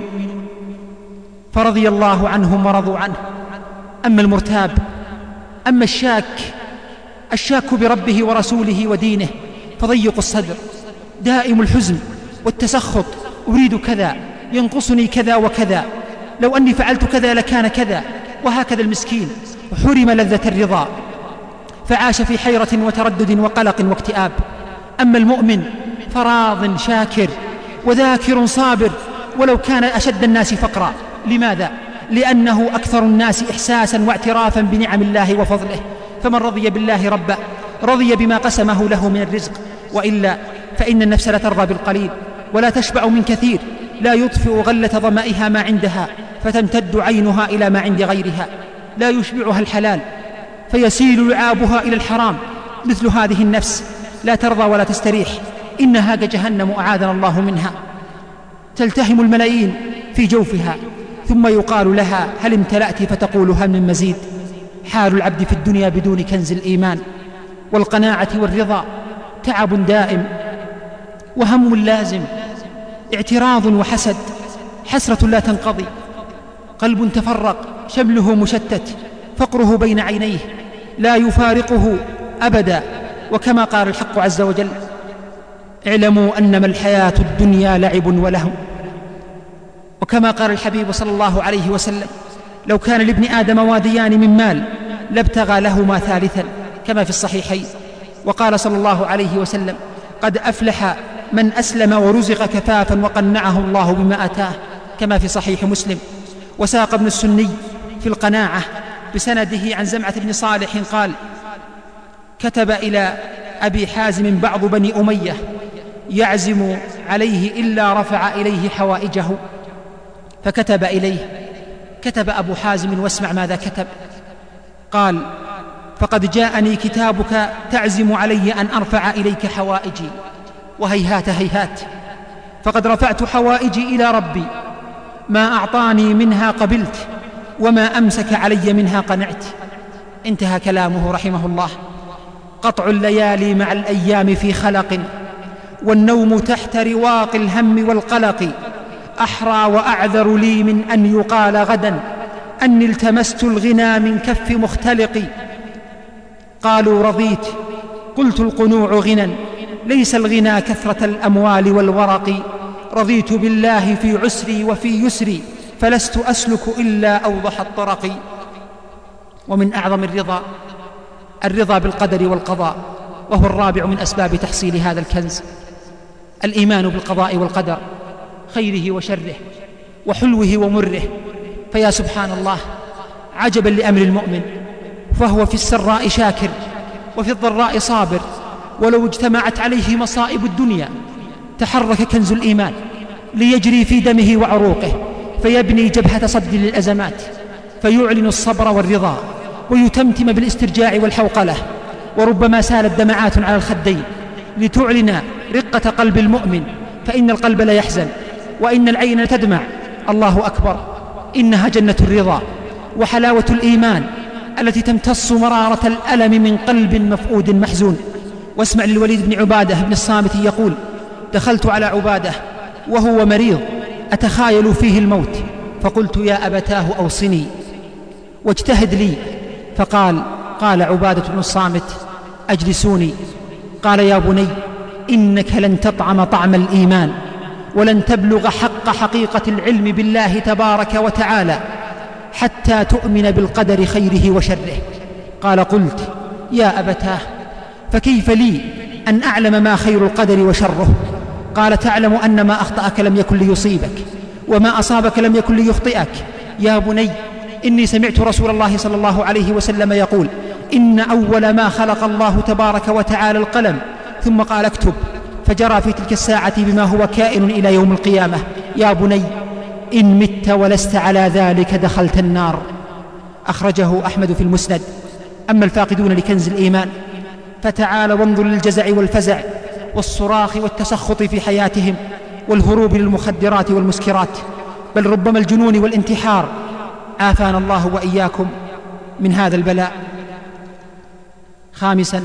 فرضي الله عنهم ورضوا عنه. أما المرتاب، أما الشاك الشاك بربه ورسوله ودينه فضيق الصدر دائم الحزن والتسخط، أريد كذا، ينقصني كذا وكذا، لو أني فعلت كذا لكان كذا. وهكذا المسكين حرم لذة الرضا فعاش في حيرة وتردد وقلق واكتئاب. أما المؤمن فراض شاكر وذاكر صابر ولو كان أشد الناس فقرا. لماذا؟ لأنه أكثر الناس إحساسا واعترافا بنعم الله وفضله. فمن رضي بالله ربا رضي بما قسمه له من الرزق، وإلا فإن النفس لا ترضى بالقليل ولا تشبع من كثير، لا يطفئ غلة ظمائها ما عندها فتمتد عينها إلى ما عند غيرها، لا يشبعها الحلال فيسيل لعابها إلى الحرام. مثل هذه النفس لا ترضى ولا تستريح، إنها جهنم أعاذنا الله منها، تلتهم الملايين في جوفها ثم يقال لها هل امتلأت فتقول هل من مزيد. حال العبد في الدنيا بدون كنز الإيمان والقناعة والرضا تعب دائم وهم لازم، اعتراض وحسد، حسرة لا تنقضي، قلب تفرق شمله مشتت، فقره بين عينيه لا يفارقه أبدا. وكما قال الحق عز وجل اعلموا أنما الحياة الدنيا لعب ولهو. وكما قال الحبيب صلى الله عليه وسلم لو كان لابن آدم واديان من مال لابتغى لهما ثالثا، كما في الصحيحين. وقال صلى الله عليه وسلم قد أفلح من أسلم ورزق كفافا وقنعه الله بما آتاه، كما في صحيح مسلم. وساق ابن السني في القناعة بسنده عن زمعة بن صالح قال كتب إلى أبي حازم بعض بني أمية يعزم عليه إلا رفع إليه حوائجه، فكتب إليه. كتب أبو حازم واسمع ماذا كتب، قال فقد جاءني كتابك تعزم علي أن أرفع إليك حوائجي، وهيهات هيهات فقد رفعت حوائجي إلى ربي، ما أعطاني منها قبلت وما أمسك علي منها قنعت. انتهى كلامه رحمه الله. قطع الليالي مع الأيام في خلق، والنوم تحت رواق الهم والقلق، أحرى وأعذر لي من أن يقال غدا أني التمست الغنى من كف مختلق. قالوا رضيت قلت القنوع غنى ليس الغنى كثرة الأموال والورق، رضيت بالله في عسري وفي يسري فلست أسلك إلا أوضح الطرق. ومن أعظم الرضا الرضا بالقدر والقضاء، وهو الرابع من أسباب تحصيل هذا الكنز، الإيمان بالقضاء والقدر، خيره وشره وحلوه ومره. فيا سبحان الله عجبا لأمر المؤمن، فهو في السراء شاكر وفي الضراء صابر، ولو اجتمعت عليه مصائب الدنيا تحرك كنز الإيمان ليجري في دمه وعروقه، فيبني جبهة صد للأزمات، فيعلن الصبر والرضا ويتمتم بالاسترجاع والحوقلة. وربما سالت دمعات على الخدين لتعلن رقة قلب المؤمن، فإن القلب لا يحزن وإن العين تدمع. الله أكبر، إنها جنة الرضا وحلاوة الإيمان التي تمتص مرارة الألم من قلب مفقود محزون. واسمع للوليد بن عبادة بن الصامت يقول دخلت على عبادة وهو مريض أتخايل فيه الموت، فقلت يا أبتاه أوصني واجتهد لي، فقال قال عبادة بن الصامت أجلسوني. قال يا بني إنك لن تطعم طعم الإيمان ولن تبلغ حق حقيقة العلم بالله تبارك وتعالى حتى تؤمن بالقدر خيره وشره. قال قلت يا أبتاه فكيف لي أن أعلم ما خير القدر وشره؟ قال تعلم أن ما أخطأك لم يكن ليصيبك وما أصابك لم يكن ليخطئك. يا بني إني سمعت رسول الله صلى الله عليه وسلم يقول إن أول ما خلق الله تبارك وتعالى القلم ثم قال اكتب، فجرى في تلك الساعة بما هو كائن إلى يوم القيامة: يا بني إن مت ولست على ذلك دخلت النار. أخرجه أحمد في المسند. أما الفاقدون لكنز الإيمان فتعال وانظر للجزع والفزع والصراخ والتسخط في حياتهم والهروب للمخدرات والمسكرات، بل ربما الجنون والانتحار. عافانا الله وإياكم من هذا البلاء. خامسا،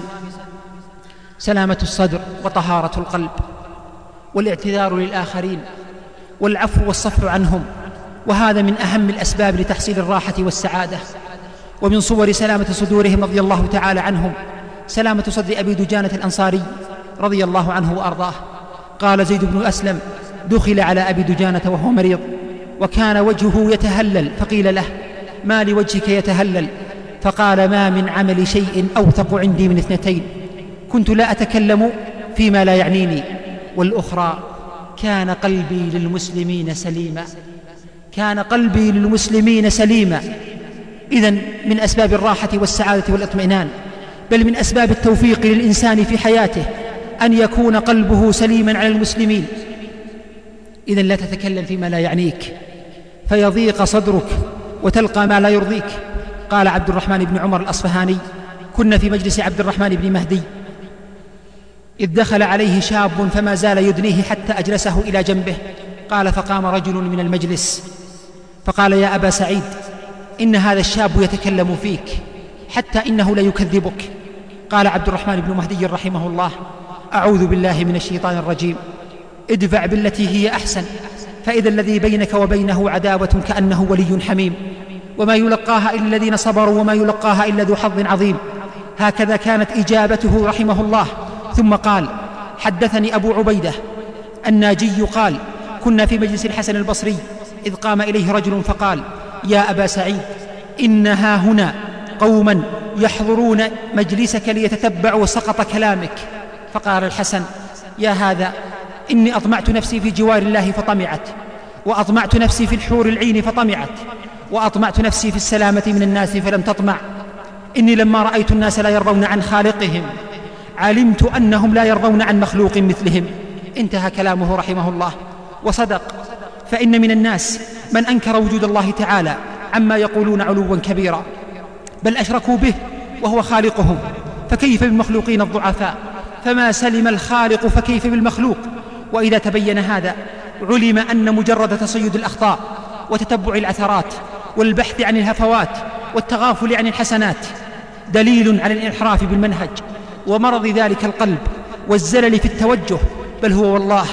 سلامة الصدر وطهارة القلب والاعتذار للآخرين والعفو والصفح عنهم، وهذا من أهم الأسباب لتحصيل الراحة والسعادة. ومن صور سلامة صدورهم رضي الله تعالى عنهم سلامة صدر أبي دجانة الأنصاري رضي الله عنه وأرضاه. قال زيد بن أسلم: دخل على أبي دجانة وهو مريض وكان وجهه يتهلل، فقيل له: ما لوجهك يتهلل؟ فقال: ما من عمل شيء أوثق عندي من اثنتين: كنت لا أتكلم فيما لا يعنيني، والأخرى كان قلبي للمسلمين سليما. كان قلبي للمسلمين سليما. إذن من أسباب الراحة والسعادة والاطمئنان، بل من أسباب التوفيق للإنسان في حياته أن يكون قلبه سليما على المسلمين. إذن لا تتكلم فيما لا يعنيك فيضيق صدرك وتلقى ما لا يرضيك. قال عبد الرحمن بن عمر الأصفهاني: كنا في مجلس عبد الرحمن بن مهدي إذ دخل عليه شاب فما زال يدنيه حتى أجلسه إلى جنبه. قال: فقام رجل من المجلس فقال: يا أبا سعيد، إن هذا الشاب يتكلم فيك حتى إنه ليكذبك. قال عبد الرحمن بن مهدي رحمه الله: أعوذ بالله من الشيطان الرجيم. ادفع بالتي هي أحسن فإذا الذي بينك وبينه عداوة كأنه ولي حميم، وما يلقاها إلا الذين صبروا وما يلقاها إلا ذو حظ عظيم. هكذا كانت إجابته رحمه الله. ثم قال: حدثني أبو عبيدة الناجي قال: كنا في مجلس الحسن البصري إذ قام إليه رجل فقال: يا أبا سعيد، إنها هنا قوما يحضرون مجلسك ليتتبعوا سقط كلامك. فقال الحسن: يا هذا، إني أطمعت نفسي في جوار الله فطمعت، وأطمعت نفسي في الحور العين فطمعت، وأطمعت نفسي في السلامة من الناس فلم تطمع. إني لما رأيت الناس لا يرضون عن خالقهم علمت أنهم لا يرضون عن مخلوق مثلهم. انتهى كلامه رحمه الله. وصدق، فإن من الناس من أنكر وجود الله تعالى عما يقولون علوا كبيرا، بل أشركوا به وهو خالقهم، فكيف بالمخلوقين الضعفاء؟ فما سلم الخالق فكيف بالمخلوق؟ وإذا تبين هذا علم أن مجرد تصيد الأخطاء وتتبع العثرات والبحث عن الهفوات والتغافل عن الحسنات دليل على الانحراف بالمنهج ومرض ذلك القلب والزلل في التوجه، بل هو والله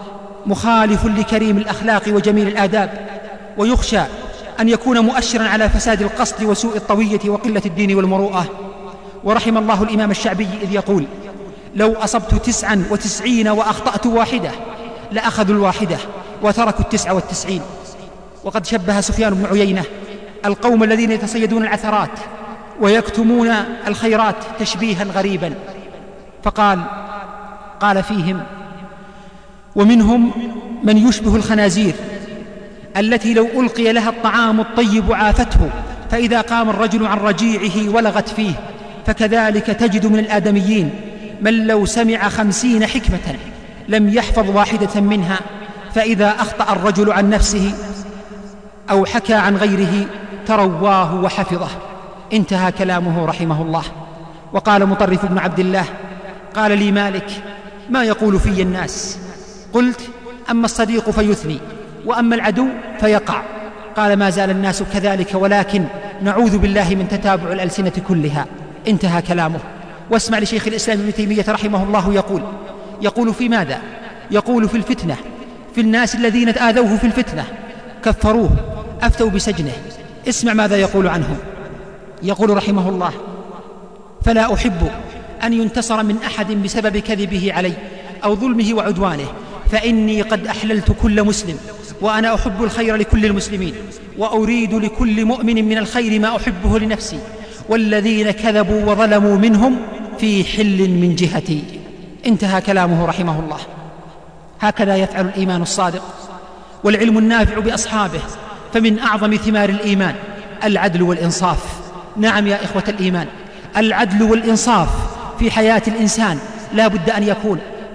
مخالف لكريم الأخلاق وجميل الآداب، ويخشى أن يكون مؤشرا على فساد القصد وسوء الطوية وقلة الدين والمروءة. ورحم الله الإمام الشعبي إذ يقول: لو أصبت تسعا وتسعين وأخطأت واحدة لأخذوا الواحدة وتركوا التسع والتسعين. وقد شبه سفيان بن عيينة القوم الذين يتصيدون العثرات ويكتمون الخيرات تشبيها غريبا، فقال قال فيهم: ومنهم من يشبه الخنازير التي لو ألقي لها الطعام الطيب عافته، فإذا قام الرجل عن رجيعه ولغت فيه. فكذلك تجد من الآدميين من لو سمع خمسين حكمة لم يحفظ واحدة منها، فإذا أخطأ الرجل عن نفسه أو حكى عن غيره ترواه وحفظه. انتهى كلامه رحمه الله. وقال مطرف بن عبد الله: قال لي مالك: ما يقول في الناس؟ قلت: أما الصديق فيثني، وأما العدو فيقع. قال: ما زال الناس كذلك، ولكن نعوذ بالله من تتابع الألسنة كلها. انتهى كلامه. واسمع لشيخ الإسلام ابن تيمية رحمه الله يقول يقول في ماذا؟ يقول في الفتنة، في الناس الذين آذوه في الفتنة كفروه أفتوا بسجنه. اسمع ماذا يقول عنهم. يقول رحمه الله: فلا أحب أن ينتصر من أحد بسبب كذبه علي أو ظلمه وعدوانه، فإني قد أحللت كل مسلم، وأنا أحب الخير لكل المسلمين، وأريد لكل مؤمن من الخير ما أحبه لنفسي، والذين كذبوا وظلموا منهم في حل من جهتي. انتهى كلامه رحمه الله. هكذا يفعل الإيمان الصادق والعلم النافع بأصحابه، فمن أعظم ثمار الإيمان العدل والإنصاف. نعم يا إخوة الإيمان، العدل والإنصاف في حياة الإنسان لا بد أن يكون،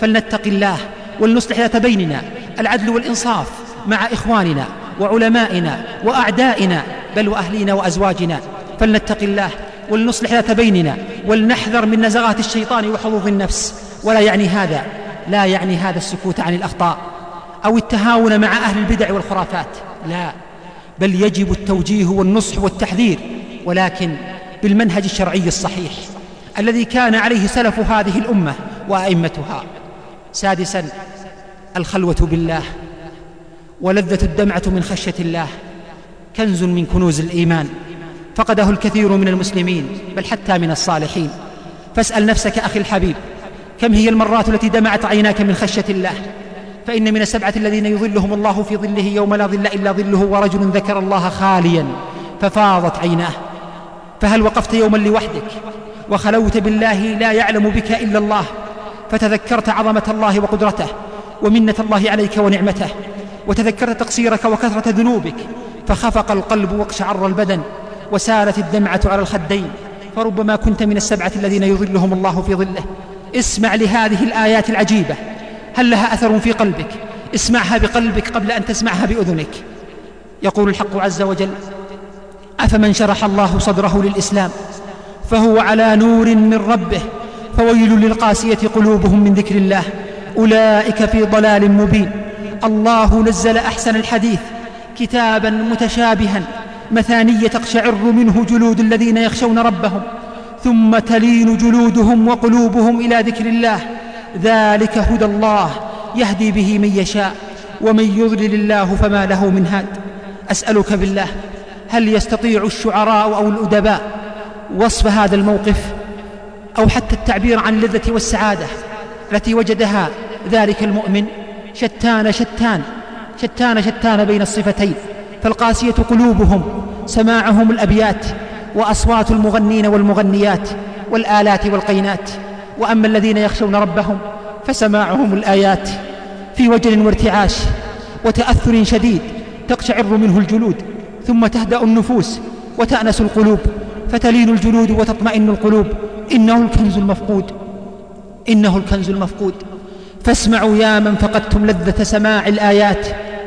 فلنتق الله ولنصلح ذات بيننا، العدل والإنصاف مع إخواننا وعلمائنا وأعدائنا بل وأهلينا وأزواجنا. فلنتق الله ولنصلح ذات بيننا ولنحذر من نزغات الشيطان وحظوظ النفس. ولا يعني هذا لا يعني هذا السكوت عن الأخطاء أو التهاون مع أهل البدع والخرافات، لا، بل يجب التوجيه والنصح والتحذير، ولكن بالمنهج الشرعي الصحيح الذي كان عليه سلف هذه الأمة وأئمتها. سادسا، الخلوة بالله ولذة الدمعة من خشية الله كنز من كنوز الإيمان، فقده الكثير من المسلمين بل حتى من الصالحين. فاسأل نفسك أخي الحبيب، كم هي المرات التي دمعت عيناك من خشية الله؟ فإن من السبعة الذين يظلهم الله في ظله يوم لا ظل إلا ظله ورجل ذكر الله خاليا ففاضت عيناه. فهل وقفت يوما لوحدك وخلوت بالله لا يعلم بك إلا الله، فتذكرت عظمة الله وقدرته ومنة الله عليك ونعمته، وتذكرت تقصيرك وكثرة ذنوبك، فخفق القلب واقشعر البدن وسالت الدمعة على الخدين، فربما كنت من السبعة الذين يظلهم الله في ظله. اسمع لهذه الآيات العجيبة، هل لها أثر في قلبك؟ اسمعها بقلبك قبل أن تسمعها بأذنك. يقول الحق عز وجل: أفمن شرح الله صدره للإسلام فهو على نور من ربه فويل للقاسية قلوبهم من ذكر الله أولئك في ضلال مبين. الله نزل أحسن الحديث كتابا متشابها مثانية تقشعر منه جلود الذين يخشون ربهم ثم تلين جلودهم وقلوبهم إلى ذكر الله ذلك هدى الله يهدي به من يشاء ومن يضلل الله فما له من هاد. أسألك بالله، هل يستطيع الشعراء أو الأدباء وصف هذا الموقف أو حتى التعبير عن اللذة والسعادة التي وجدها ذلك المؤمن؟ شتان شتان شتان شتان بين الصفتين، فالقاسية قلوبهم سماعهم الأبيات وأصوات المغنين والمغنيات والآلات والقينات، وأما الذين يخشون ربهم فسماعهم الآيات في وجل وارتعاش وتأثر شديد تقشعر منه الجلود ثم تهدأ النفوس وتأنس القلوب فتلين الجلود وتطمئن القلوب. إنه الكنز المفقود، إنه الكنز المفقود. فاسمعوا يا من فقدتم لذة سماع الآيات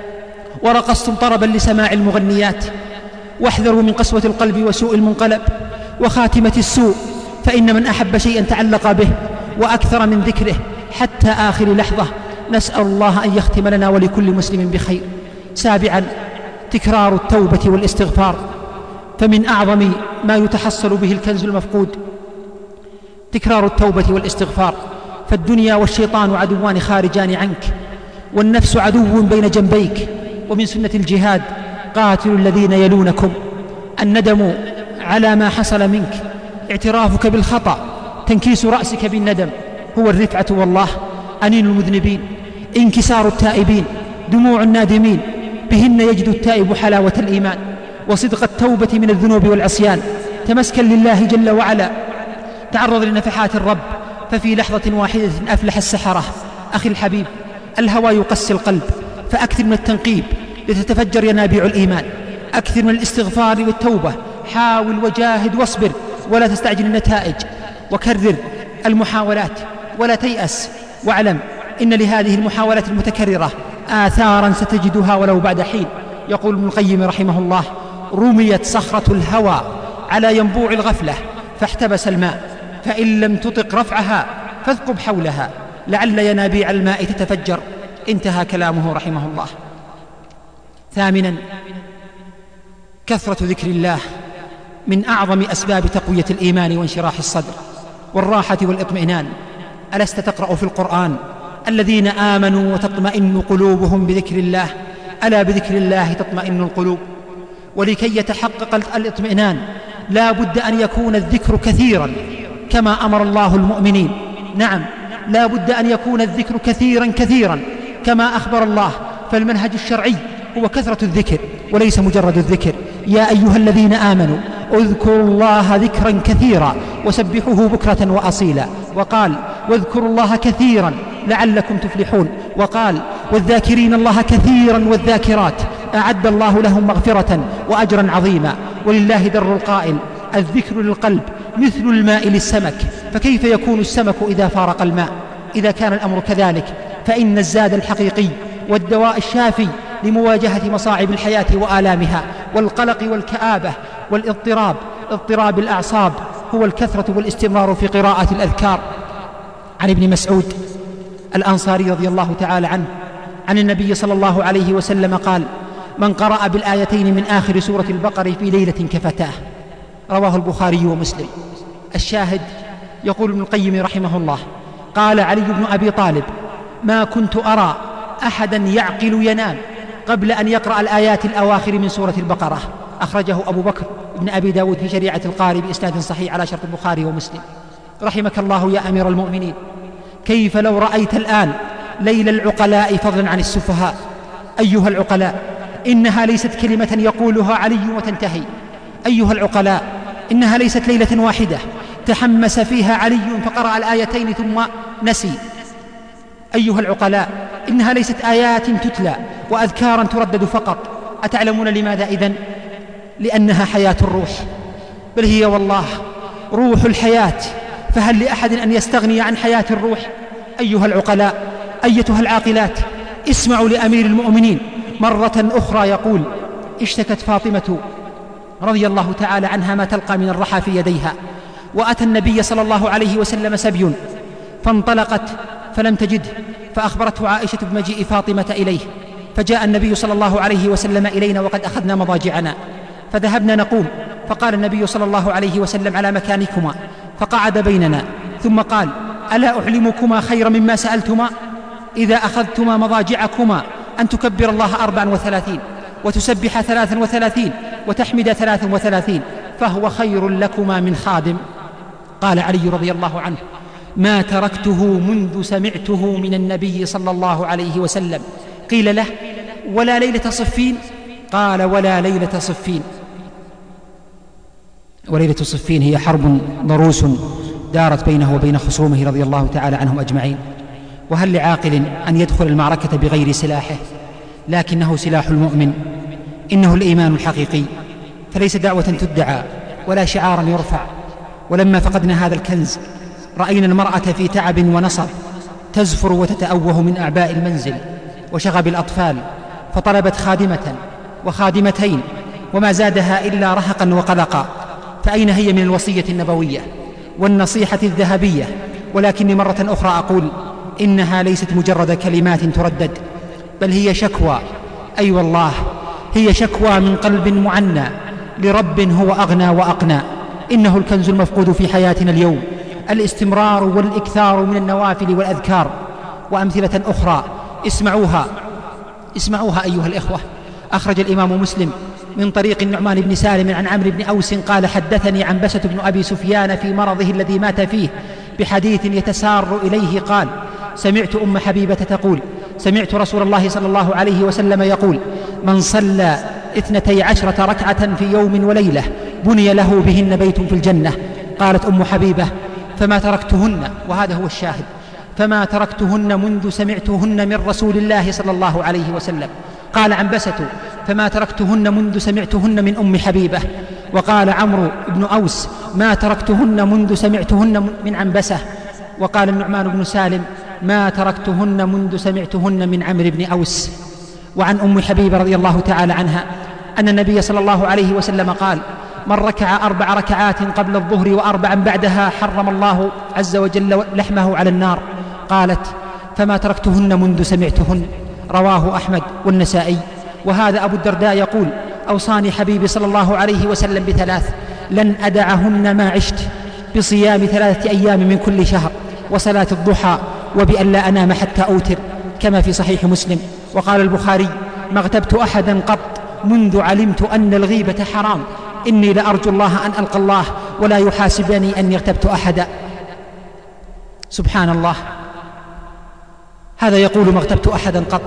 ورقصتم طربا لسماع المغنيات، واحذروا من قسوة القلب وسوء المنقلب وخاتمة السوء، فإن من أحب شيئا تعلق به وأكثر من ذكره حتى آخر لحظة. نسأل الله أن يختم لنا ولكل مسلم بخير. سابعا، تكرار التوبة والاستغفار، فمن أعظم ما يتحصل به الكنز المفقود تكرار التوبة والاستغفار، فالدنيا والشيطان عدوان خارجان عنك، والنفس عدو بين جنبيك، ومن سنة الجهاد قاتلوا الذين يلونكم. الندم على ما حصل منك، اعترافك بالخطأ، تنكيس رأسك بالندم هو الرفعة والله، أنين المذنبين، انكسار التائبين، دموع النادمين، بهن يجد التائب حلاوة الإيمان وصدق التوبة من الذنوب والعصيان. تمسكا لله جل وعلا، تعرض لنفحات الرب، ففي لحظة واحدة أفلح السحرة. أخي الحبيب، الهوى يقسي القلب، فأكثر من التنقيب لتتفجر ينابيع الإيمان، أكثر من الاستغفار والتوبة، حاول وجاهد واصبر ولا تستعجل النتائج، وكرر المحاولات ولا تيأس، واعلم إن لهذه المحاولات المتكررة آثارا ستجدها ولو بعد حين. يقول ابن القيم رحمه الله: رميت صخرة الهوى على ينبوع الغفلة فاحتبس الماء، فإن لم تطق رفعها فاثقب حولها لعل ينابيع الماء تتفجر. انتهى كلامه رحمه الله. ثامنا، كثرة ذكر الله من أعظم أسباب تقوية الإيمان وانشراح الصدر والراحة والإطمئنان. ألست تقرأ في القرآن: الذين آمنوا وتطمئن قلوبهم بذكر الله، ألا بذكر الله تطمئن القلوب. ولكي يتحقق الإطمئنان لا بد أن يكون الذكر كثيرا كما أمر الله المؤمنين. نعم، لا بد أن يكون الذكر كثيرا كثيرا كما أخبر الله، فالمنهج الشرعي هو كثرة الذكر وليس مجرد الذكر. يا أيها الذين آمنوا اذكروا الله ذكرا كثيرا وسبحوه بكرة وأصيلا. وقال: واذكروا الله كثيرا لعلكم تفلحون. وقال: والذاكرين الله كثيرا والذاكرات أعد الله لهم مغفرة وأجرا عظيما. ولله در القائل: الذكر للقلب مثل الماء للسمك، فكيف يكون السمك إذا فارق الماء؟ إذا كان الأمر كذلك فإن الزاد الحقيقي والدواء الشافي لمواجهة مصاعب الحياة وآلامها والقلق والكآبة والاضطراب اضطراب الأعصاب هو الكثرة والاستمرار في قراءة الأذكار. عن ابن مسعود الأنصاري رضي الله تعالى عنه عن النبي صلى الله عليه وسلم قال: من قرأ بالآيتين من آخر سورة البقرة في ليلة كفتاه. رواه البخاري ومسلم. الشاهد يقول ابن القيم رحمه الله: قال علي بن أبي طالب: ما كنت أرى أحدا يعقل ينام قبل أن يقرأ الآيات الأواخر من سورة البقرة. أخرجه أبو بكر بن أبي داود في شريعة القارئ بإسناد صحيح على شرط البخاري ومسلم. رحمك الله يا أمير المؤمنين، كيف لو رأيت الآن ليل العقلاء فضلا عن السفهاء؟ أيها العقلاء، إنها ليست كلمة يقولها علي وتنتهي. أيها العقلاء، إنها ليست ليلة واحدة تحمس فيها علي فقرأ الآيتين ثم نسي. أيها العقلاء، إنها ليست آيات تتلى وأذكارا تردد فقط. أتعلمون لماذا إذن؟ لأنها حياة الروح، بل هي والله روح الحياة، فهل لأحد أن يستغني عن حياة الروح؟ أيها العقلاء، أيتها العاقلات، اسمعوا لأمير المؤمنين مرة أخرى يقول: اشتكت فاطمة رضي الله تعالى عنها ما تلقى من الرحى في يديها، وأتى النبي صلى الله عليه وسلم سبي فانطلقت فلم تجده، فأخبرته عائشة بمجيء فاطمة إليه، فجاء النبي صلى الله عليه وسلم إلينا وقد أخذنا مضاجعنا، فذهبنا نقوم، فقال النبي صلى الله عليه وسلم: على مكانكما، فقعد بيننا ثم قال: ألا أعلمكما خيرا مما سألتما؟ إذا أخذتما مضاجعكما أن تكبر الله أربعا وثلاثين وتسبح ثلاثا وثلاثين وتحمد ثلاثا وثلاثين، فهو خير لكما من خادم. قال علي رضي الله عنه: ما تركته منذ سمعته من النبي صلى الله عليه وسلم. قيل له: ولا ليلة صفين؟ قال: ولا ليلة صفين. وليلة صفين هي حرب ضروس دارت بينه وبين خصومه رضي الله تعالى عنهم أجمعين. وهل لعاقل أن يدخل المعركة بغير سلاحه؟ لكنه سلاح المؤمن، إنه الإيمان الحقيقي، فليس دعوة تدعى ولا شعارا يرفع. ولما فقدنا هذا الكنز رأينا المرأة في تعب ونصب تزفر وتتأوه من أعباء المنزل وشغب الأطفال، فطلبت خادمة وخادمتين وما زادها إلا رهقا وقلقا. فأين هي من الوصية النبوية والنصيحة الذهبية؟ ولكني مرة أخرى أقول: إنها ليست مجرد كلمات تردد، بل هي شكوى. أي أيوة والله، هي شكوى من قلب معنى لرب هو أغنى وأقنى. إنه الكنز المفقود في حياتنا اليوم، الاستمرار والإكثار من النوافل والأذكار. وأمثلة أخرى اسمعوها اسمعوها أيها الإخوة. أخرج الإمام مسلم من طريق النعمان بن سالم عن عمرو بن أوس قال: حدثني عنبسة بن أبي سفيان في مرضه الذي مات فيه بحديث يتسار إليه، قال: سمعت أم حبيبة تقول: سمعت رسول الله صلى الله عليه وسلم يقول: من صلى اثنتي عشرة ركعة في يوم وليلة بني له بهن بيت في الجنة. قالت أم حبيبة: فما تركتهن، وهذا هو الشاهد، فما تركتهن منذ سمعتهن من رسول الله صلى الله عليه وسلم. قال عنبسة: فما تركتهن منذ سمعتهن من أم حبيبة. وقال عمرو بن أوس: ما تركتهن منذ سمعتهن من عنبسة. وقال النعمان بن سالم: ما تركتهن منذ سمعتهن من عمرو بن أوس. وعن أم حبيبة رضي الله تعالى عنها أن النبي صلى الله عليه وسلم قال: من ركع أربع ركعات قبل الظهر وأربعا بعدها حرم الله عز وجل لحمه على النار. قالت: فما تركتهن منذ سمعتهن. رواه أحمد والنسائي. وهذا أبو الدرداء يقول: أوصاني حبيبي صلى الله عليه وسلم بثلاث لن أدعهن ما عشت: بصيام ثلاثة أيام من كل شهر، وصلاة الضحى، وبأن لا أنام حتى أوتر، كما في صحيح مسلم. وقال البخاري: ما اغتبت أحدا قط منذ علمت أن الغيبة حرام، إني لأرجو الله أن ألقى الله ولا يحاسبني أني اغتبت أحدا. سبحان الله، هذا يقول: ما اغتبت أحدا قط،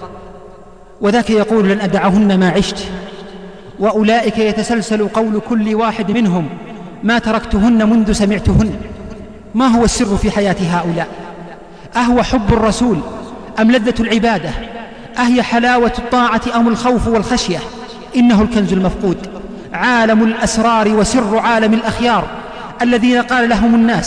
وذاك يقول: لن أدعهن ما عشت. وأولئك يتسلسل قول كل واحد منهم: ما تركتهن منذ سمعتهن. ما هو السر في حياة هؤلاء؟ أهو حب الرسول أم لذة العبادة؟ أهي حلاوة الطاعة أم الخوف والخشية؟ إنه الكنز المفقود، عالم الأسرار وسر عالم الأخيار، الذين قال لهم الناس: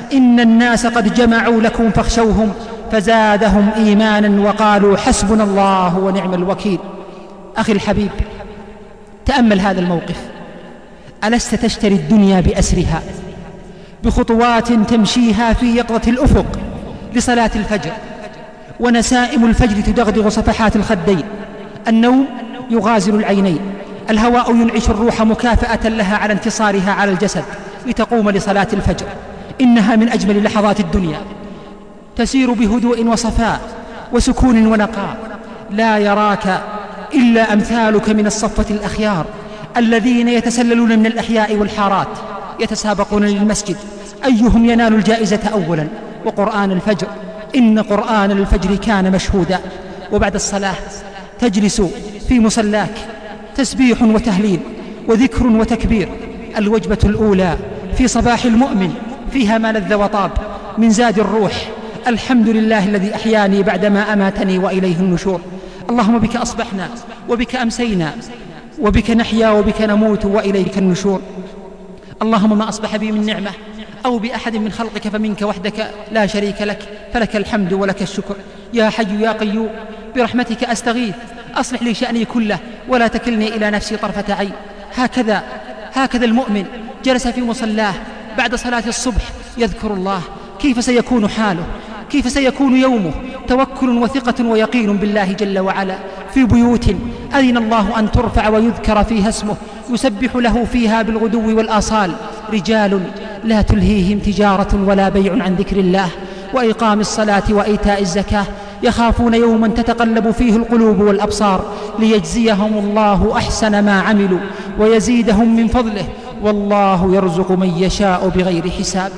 إن الناس قد جمعوا لكم فاخشوهم فزادهم إيمانا وقالوا حسبنا الله ونعم الوكيل. أخي الحبيب، تأمل هذا الموقف. ألست تشتري الدنيا بأسرها بخطوات تمشيها في يقظة الأفق لصلاة الفجر، ونسائم الفجر تدغدغ صفحات الخدين، النوم يغازل العينين، الهواء ينعش الروح مكافأة لها على انتصارها على الجسد لتقوم لصلاة الفجر. إنها من أجمل لحظات الدنيا، تسير بهدوء وصفاء وسكون ونقاء، لا يراك إلا أمثالك من الصفة الأخيار الذين يتسللون من الأحياء والحارات يتسابقون للمسجد أيهم ينال الجائزة أولا. وقرآن الفجر، إن قرآن الفجر كان مشهودا. وبعد الصلاة تجلس في مصلاك، تسبيح وتهليل وذكر وتكبير. الوجبة الأولى في صباح المؤمن فيها ما لذ وطاب من زاد الروح. الحمد لله الذي أحياني بعدما أماتني وإليه النشور. اللهم بك أصبحنا وبك أمسينا وبك نحيا وبك نموت وإليك النشور. اللهم ما أصبح بي من نعمة أو بأحد من خلقك فمنك وحدك لا شريك لك، فلك الحمد ولك الشكر. يا حي يا قيوم برحمتك أستغيث، أصلح لي شأني كله ولا تكلني إلى نفسي طرفة عين. هكذا هكذا المؤمن جلس في مصلاه بعد صلاة الصبح يذكر الله. كيف سيكون حاله؟ كيف سيكون يومه؟ توكل وثقة ويقين بالله جل وعلا في بيوت أذن الله أن ترفع ويذكر فيها اسمه، يسبح له فيها بالغدو والآصال رجال لا تلهيهم تجارة ولا بيع عن ذكر الله وإقام الصلاة وإيتاء الزكاة، يخافون يوما تتقلب فيه القلوب والأبصار ليجزيهم الله أحسن ما عملوا ويزيدهم من فضله، والله يرزق من يشاء بغير حساب.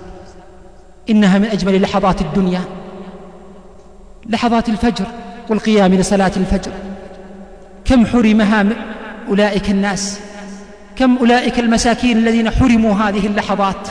إنها من أجمل لحظات الدنيا، لحظات الفجر والقيام لصلاة الفجر. كم حرمها أولئك الناس، كم أولئك المساكين الذين حرموا هذه اللحظات،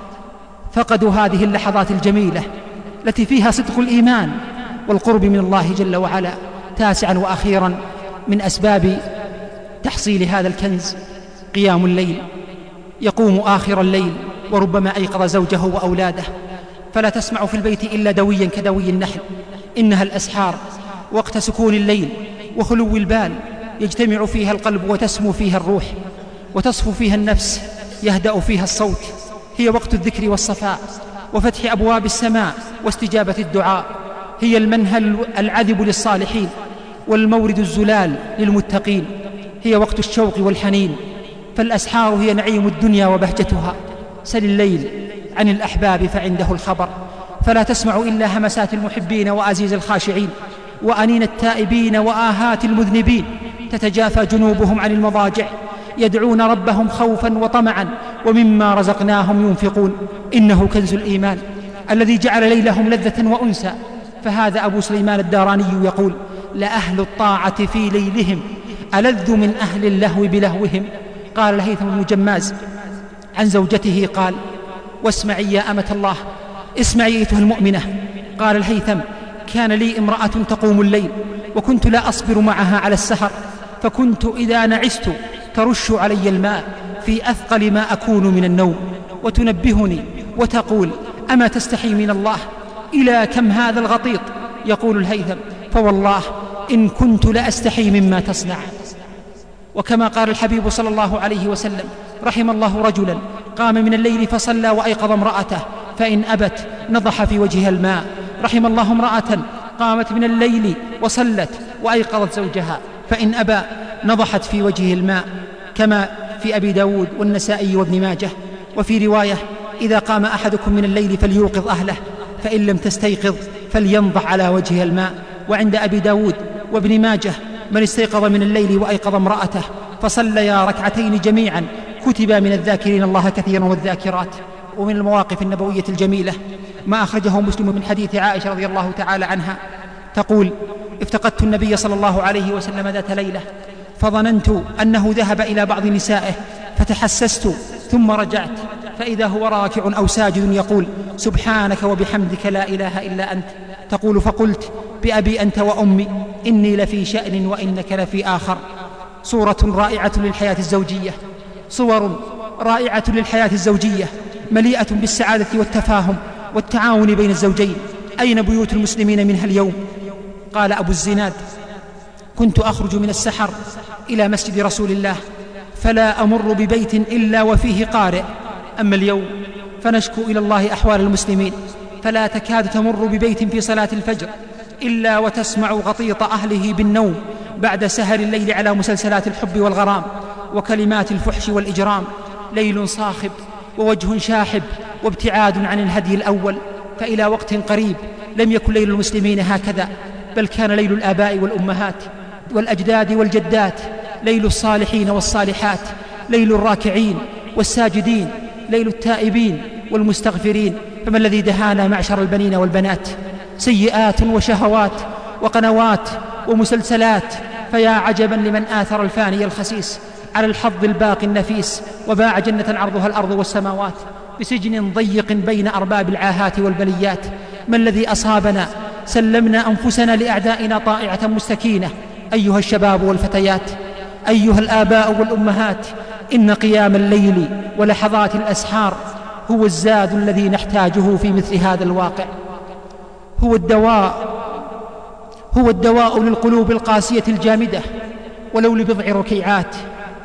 فقدوا هذه اللحظات الجميلة التي فيها صدق الإيمان والقرب من الله جل وعلا. تاسعا وأخيرا من أسباب تحصيل هذا الكنز قيام الليل. يقوم آخر الليل وربما أيقظ زوجه وأولاده، فلا تسمع في البيت إلا دويا كدوي النحل. إنها الأسحار وقت سكون الليل وخلو البال، يجتمع فيها القلب وتسمو فيها الروح وتصفو فيها النفس، يهدأ فيها الصوت. هي وقت الذكر والصفاء وفتح أبواب السماء واستجابة الدعاء. هي المنهل العذب للصالحين والمورد الزلال للمتقين. هي وقت الشوق والحنين، فالأسحار هي نعيم الدنيا وبهجتها. سل الليل عن الأحباب فعنده الخبر، فلا تسمع إلا همسات المحبين وأزيز الخاشعين وأنين التائبين وآهات المذنبين. تتجافى جنوبهم عن المضاجع يدعون ربهم خوفا وطمعا ومما رزقناهم ينفقون. إنه كنز الإيمان الذي جعل ليلهم لذة وأنسا. فهذا أبو سليمان الداراني يقول: لأهل الطاعة في ليلهم ألذ من أهل اللهو بلهوهم. قال الهيثم بن جماز عن زوجته قال: واسمعي يا أمة الله، اسمعي أيتها المؤمنة. قال الهيثم: كان لي امرأة تقوم الليل وكنت لا أصبر معها على السهر، فكنت إذا نعست ترش علي الماء في أثقل ما أكون من النوم وتنبهني وتقول: أما تستحي من الله؟ إلى كم هذا الغطيط؟ يقول الهيثم: فوالله إن كنت لأستحي مما تصنع. وكما قال الحبيب صلى الله عليه وسلم: رحم الله رجلا قام من الليل فصلى وأيقظ امرأته فإن أبت نضح في وجهها الماء. رحم الله امرأة قامت من الليل وصلت وأيقظت زوجها فإن أبى نضحت في وجهه الماء، كما في أبي داود والنسائي وابن ماجه. وفي رواية: إذا قام أحدكم من الليل فليوقظ أهله فإن لم تستيقظ فلينضح على وجهها الماء. وعند أبي داود وابن ماجه: من استيقظ من الليل وأيقظ امرأته فصليا ركعتين جميعا كتبا من الذاكرين الله كثيرا والذاكرات. ومن المواقف النبوية الجميلة ما أخرجه مسلم من حديث عائشة رضي الله تعالى عنها تقول: افتقدت النبي صلى الله عليه وسلم ذات ليلة فظننت أنه ذهب إلى بعض نسائه فتحسست ثم رجعت فإذا هو راكع أو ساجد يقول: سبحانك وبحمدك لا إله إلا أنت. تقول: فقلت: بأبي أنت وأمي إني لفي شأن وإنك لفي آخر. صورة رائعة للحياة الزوجية، صور رائعة للحياة الزوجية مليئة بالسعادة والتفاهم والتعاون بين الزوجين. أين بيوت المسلمين منها اليوم؟ قال أبو الزناد: كنت أخرج من السحر إلى مسجد رسول الله فلا أمر ببيت إلا وفيه قارئ. أما اليوم فنشكو إلى الله أحوال المسلمين، فلا تكاد تمر ببيت في صلاة الفجر إلا وتسمع غطيط أهله بالنوم بعد سهر الليل على مسلسلات الحب والغرام وكلمات الفحش والإجرام. ليل صاخب ووجه شاحب وابتعاد عن الهدي الأول. فإلى وقت قريب لم يكن ليل المسلمين هكذا، بل كان ليل الآباء والأمهات والأجداد والجدات، ليل الصالحين والصالحات، ليل الراكعين والساجدين، ليل التائبين والمستغفرين. فما الذي دهانا معشر البنين والبنات؟ سيئات وشهوات وقنوات ومسلسلات. فيا عجبا لمن آثر الفاني الخسيس على الحظ الباقي النفيس، وباع جنة عرضها الأرض والسماوات بسجن ضيق بين أرباب العاهات والبليات. ما الذي أصابنا؟ سلمنا أنفسنا لأعدائنا طائعة مستكينة. أيها الشباب والفتيات، أيها الآباء والأمهات، إن قيام الليل ولحظات الأسحار هو الزاد الذي نحتاجه في مثل هذا الواقع. هو الدواء هو الدواء للقلوب القاسية الجامدة، ولو لبضع ركيعات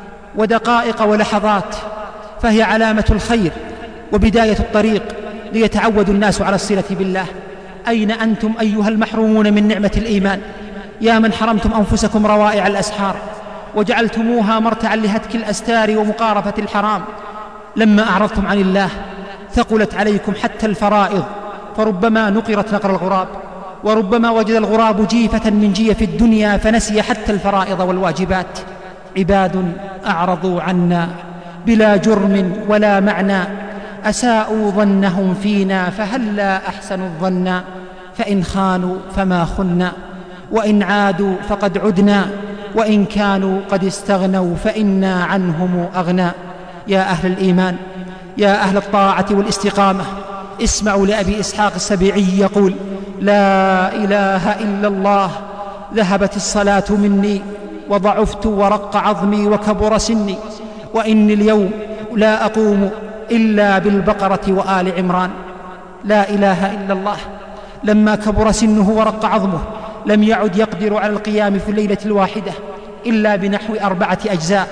ودقائق ولحظات، فهي علامة الخير وبداية الطريق ليتعود الناس على الصلة بالله. أين أنتم أيها المحرومون من نعمة الإيمان؟ يا من حرمتم أنفسكم روائع الأسحار وجعلتموها مرتعا لهتك الأستار ومقارفة الحرام. لما أعرضتم عن الله ثقلت عليكم حتى الفرائض، فربما نقرت نقر الغراب، وربما وجد الغراب جيفة من جيف الدنيا فنسي حتى الفرائض والواجبات. عباد أعرضوا عنا بلا جرم ولا معنى، أساءوا ظنهم فينا فهلا أحسنوا الظن. فإن خانوا فما خنا، وإن عادوا فقد عدنا، وإن كانوا قد استغنوا فإنا عنهم أغنى. يا أهل الإيمان، يا أهل الطاعة والاستقامة، اسمعوا لأبي إسحاق السبيعي يقول: لا إله إلا الله، ذهبت الصلاة مني وضعفت ورق عظمي وكبر سني، وإني اليوم لا أقوم إلا بالبقرة وآل عمران. لا إله إلا الله، لما كبر سنه ورق عظمه لم يعد يقدر على القيام في الليلة الواحدة إلا بنحو أربعة أجزاء،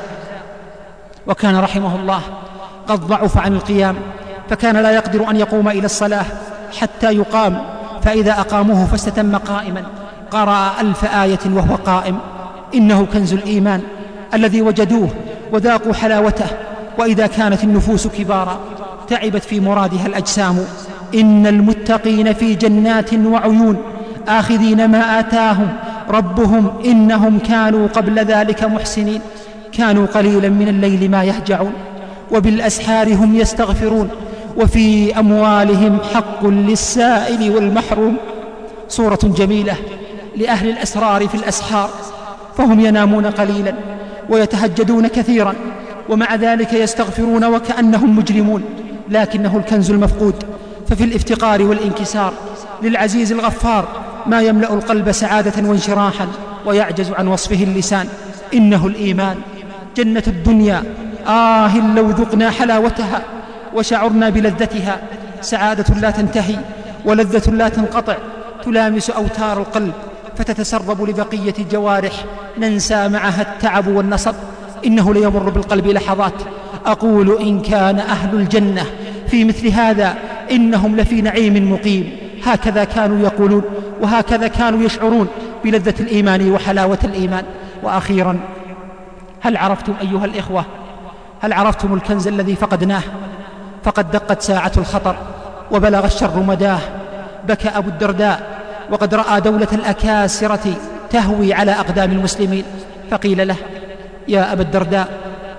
وكان رحمه الله قد ضعف عن القيام، فكان لا يقدر أن يقوم إلى الصلاة حتى يقام، فإذا أقاموه فاستتم قائما قرأ ألف آية وهو قائم. إنه كنز الإيمان الذي وجدوه وذاقوا حلاوته. وإذا كانت النفوس كبارا تعبت في مرادها الأجسام. إن المتقين في جنات وعيون آخذين ما آتاهم ربهم إنهم كانوا قبل ذلك محسنين. كانوا قليلا من الليل ما يهجعون وبالأسحار هم يستغفرون وفي أموالهم حق للسائل والمحروم. صورة جميلة لأهل الأسرار في الأسحار، فهم ينامون قليلا ويتهجدون كثيرا، ومع ذلك يستغفرون وكأنهم مجرمون، لكنه الكنز المفقود. ففي الافتقار والانكسار للعزيز الغفار ما يملأ القلب سعادة وانشراحا ويعجز عن وصفه اللسان. إنه الإيمان جنة الدنيا، آه لو ذقنا حلاوتها وشعرنا بلذتها. سعادة لا تنتهي ولذة لا تنقطع، تلامس أوتار القلب فتتسرب لبقية الجوارح، ننسى معها التعب والنصب. إنه ليمر بالقلب لحظات أقول إن كان أهل الجنة في مثل هذا إنهم لفي نعيم مقيم. هكذا كانوا يقولون وهكذا كانوا يشعرون بلذة الإيمان وحلاوة الإيمان. وأخيرا، هل عرفتم أيها الإخوة، هل عرفتم الكنز الذي فقدناه؟ فقد دقت ساعة الخطر وبلغ الشر مداه. بكى أبو الدرداء وقد رأى دولة الأكاسرة تهوي على أقدام المسلمين، فقيل له: يا أبا الدرداء،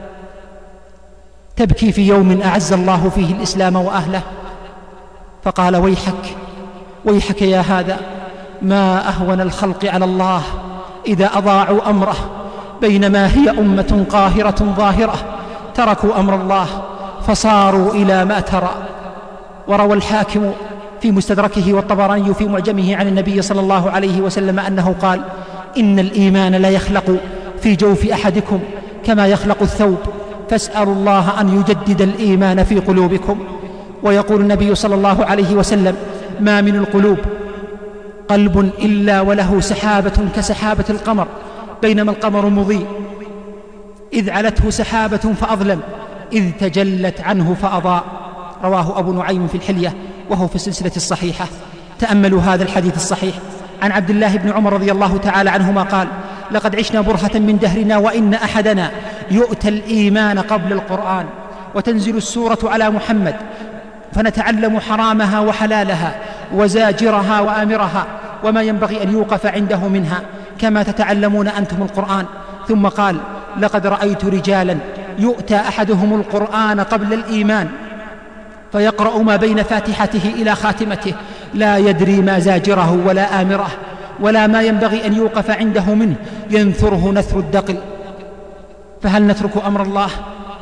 تبكي في يوم أعز الله فيه الإسلام وأهله؟ فقال: ويحك ويحك يا هذا، ما أهون الخلق على الله إذا أضاعوا أمره، بينما هي أمة قاهرة ظاهرة تركوا أمر الله فصاروا إلى ما ترى. وروى الحاكم في مستدركه والطبراني في معجمه عن النبي صلى الله عليه وسلم أنه قال: إن الإيمان لا يخلق في جوف أحدكم كما يخلق الثوب، فاسألوا الله أن يجدد الإيمان في قلوبكم. ويقول النبي صلى الله عليه وسلم: ما من القلوب قلب إلا وله سحابة كسحابة القمر، بينما القمر مضيء إذ علته سحابة فأظلم، إذ تجلت عنه فأضاء. رواه أبو نعيم في الحلية وهو في السلسلة الصحيحة. تأملوا هذا الحديث الصحيح عن عبد الله بن عمر رضي الله تعالى عنهما قال: لقد عشنا برهة من دهرنا وإن أحدنا يؤتى الإيمان قبل القرآن، وتنزل السورة على محمد فنتعلم حرامها وحلالها وزاجرها وآمرها وما ينبغي أن يوقف عنده منها كما تتعلمون أنتم القرآن. ثم قال: لقد رأيت رجالا يؤتى أحدهم القرآن قبل الإيمان فيقرأ ما بين فاتحته إلى خاتمته لا يدري ما زاجره ولا آمره ولا ما ينبغي أن يوقف عنده منه، ينثره نثر الدقل. فهل نترك أمر الله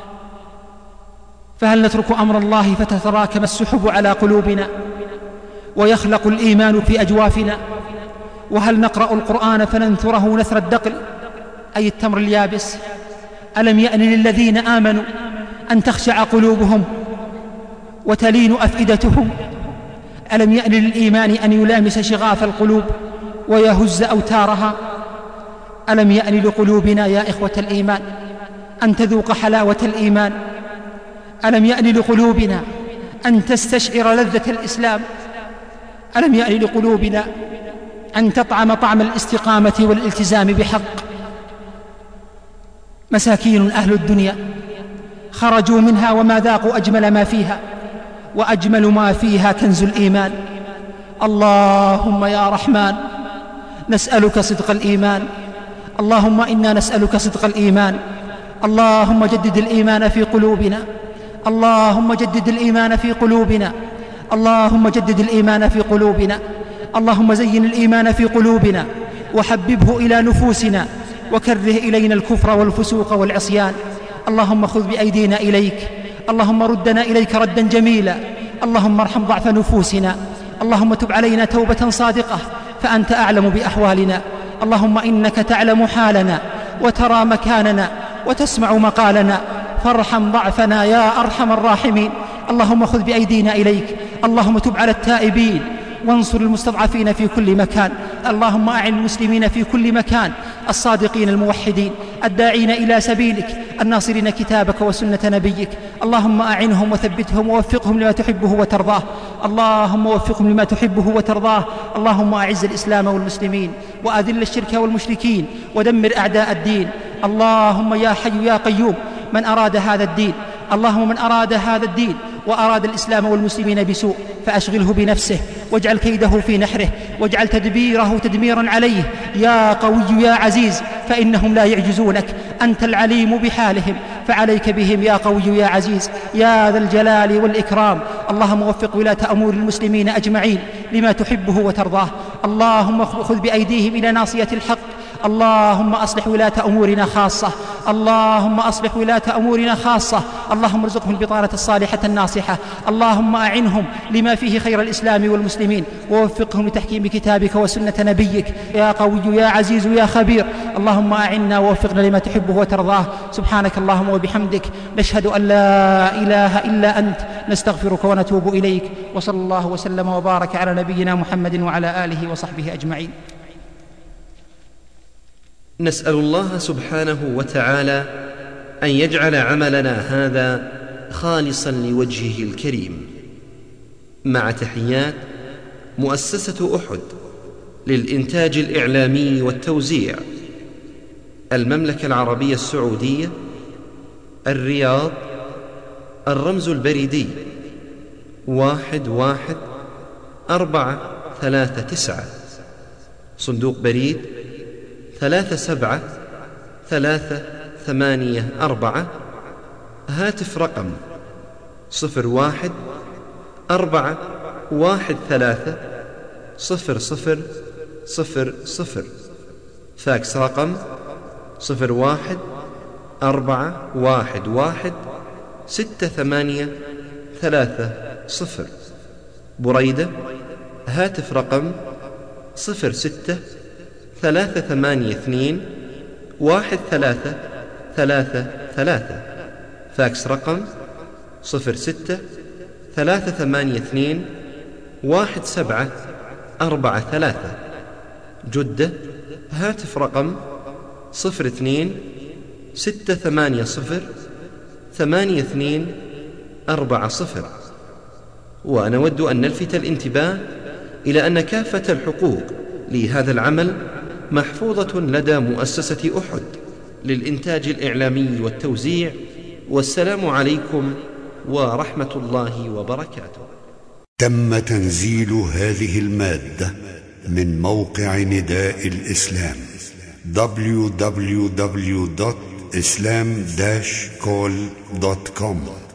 فهل نترك أمر الله فتتراكم السحب على قلوبنا ويخلق الإيمان في أجوافنا؟ وهل نقرأ القرآن فننثره نثر الدقل أي التمر اليابس؟ ألم يأن للذين آمنوا أن تخشع قلوبهم وتلين أفئدتهم؟ ألم يأن للإيمان أن يلامس شغاف القلوب ويهز أوتارها؟ ألم يأن لقلوبنا يا إخوة الإيمان أن تذوق حلاوة الإيمان؟ ألم يأن لقلوبنا أن تستشعر لذة الإسلام؟ ألم يأن لقلوبنا أن تطعم طعم الاستقامة والالتزام بحق؟ مساكين أهل الدنيا خرجوا منها وما ذاقوا أجمل ما فيها، وأجمل ما فيها كنز الإيمان. اللهم يا رحمن نسألك صدق الإيمان، اللهم إنا نسألك صدق الإيمان. اللهم جدد الإيمان في قلوبنا، اللهم جدد الإيمان في قلوبنا، اللهم جدد الإيمان في قلوبنا. اللهم زين الإيمان في قلوبنا وحببه إلى نفوسنا وكره إلينا الكفر والفسوق والعصيان. اللهم خذ بأيدينا إليك، اللهم ردنا إليك ردا جميلا. اللهم ارحم ضعف نفوسنا، اللهم تب علينا توبة صادقة فأنت أعلم بأحوالنا. اللهم إنك تعلم حالنا وترى مكاننا وتسمع مقالنا، فارحم ضعفنا يا أرحم الراحمين. اللهم خذ بأيدينا إليك، اللهم تب على التائبين وانصر المستضعفين في كل مكان. اللهم أعن المسلمين في كل مكان، الصادقين الموحدين الداعين إلى سبيلك الناصرين كتابك وسنة نبيك. اللهم أعنهم وثبتهم ووفقهم لما تحبه وترضاه، اللهم وفقهم لما تحبه وترضاه. اللهم أعز الإسلام والمسلمين وأذل الشرك والمشركين ودمر أعداء الدين. اللهم يا حي يا قيوم من أراد هذا الدين، اللهم من أراد هذا الدين وأراد الإسلام والمسلمين بسوء فأشغله بنفسه واجعل كيده في نحره واجعل تدبيره تدميرا عليه. يا قوي يا عزيز فإنهم لا يعجزونك، أنت العليم بحالهم فعليك بهم يا قوي يا عزيز يا ذا الجلال والإكرام. اللهم وفق ولاة أمور المسلمين أجمعين لما تحبه وترضاه. اللهم خذ بأيديهم إلى ناصية الحق. اللهم أصلح ولاة أمورنا خاصة، اللهم أصلح ولاة أمورنا خاصة. اللهم ارزقهم البطانة الصالحة الناصحة. اللهم أعنهم لما فيه خير الإسلام والمسلمين ووفقهم لتحكيم كتابك وسنة نبيك يا قوي يا عزيز يا خبير. اللهم أعنا ووفقنا لما تحبه وترضاه. سبحانك اللهم وبحمدك نشهد أن لا إله إلا أنت نستغفرك ونتوب إليك. وصلى الله وسلم وبارك على نبينا محمد وعلى آله وصحبه أجمعين. نسأل الله سبحانه وتعالى أن يجعل عملنا هذا خالصا لوجهه الكريم. مع تحيات مؤسسة أحد للإنتاج الإعلامي والتوزيع، المملكة العربية السعودية، الرياض، الرمز البريدي واحد واحد أربعة ثلاثة تسعة، صندوق بريد ثلاثة سبعة ثلاثة ثمانية أربعة، هاتف رقم صفر واحد أربعة واحد ثلاثة صفر صفر صفر صفر، فاكس رقم صفر واحد أربعة واحد واحد ستة ثمانية ثلاثة صفر. بريدة هاتف رقم صفر ستة ثلاثة ثمانية اثنين واحد ثلاثة ثلاثة ثلاثة، فاكس رقم صفر ستة ثلاثة ثمانية اثنين واحد سبعة أربعة ثلاثة. جدة هاتف رقم صفر اثنين ستة ثمانية صفر ثمانية اثنين أربعة صفر. ونود أن نلفت الانتباه إلى أن كافة الحقوق لهذا العمل محفوظة لدى مؤسسة أحد للإنتاج الإعلامي والتوزيع. والسلام عليكم ورحمة الله وبركاته. تم تنزيل هذه المادة من موقع نداء الإسلام دبليو دبليو دبليو دوت إسلام داش كول دوت كوم.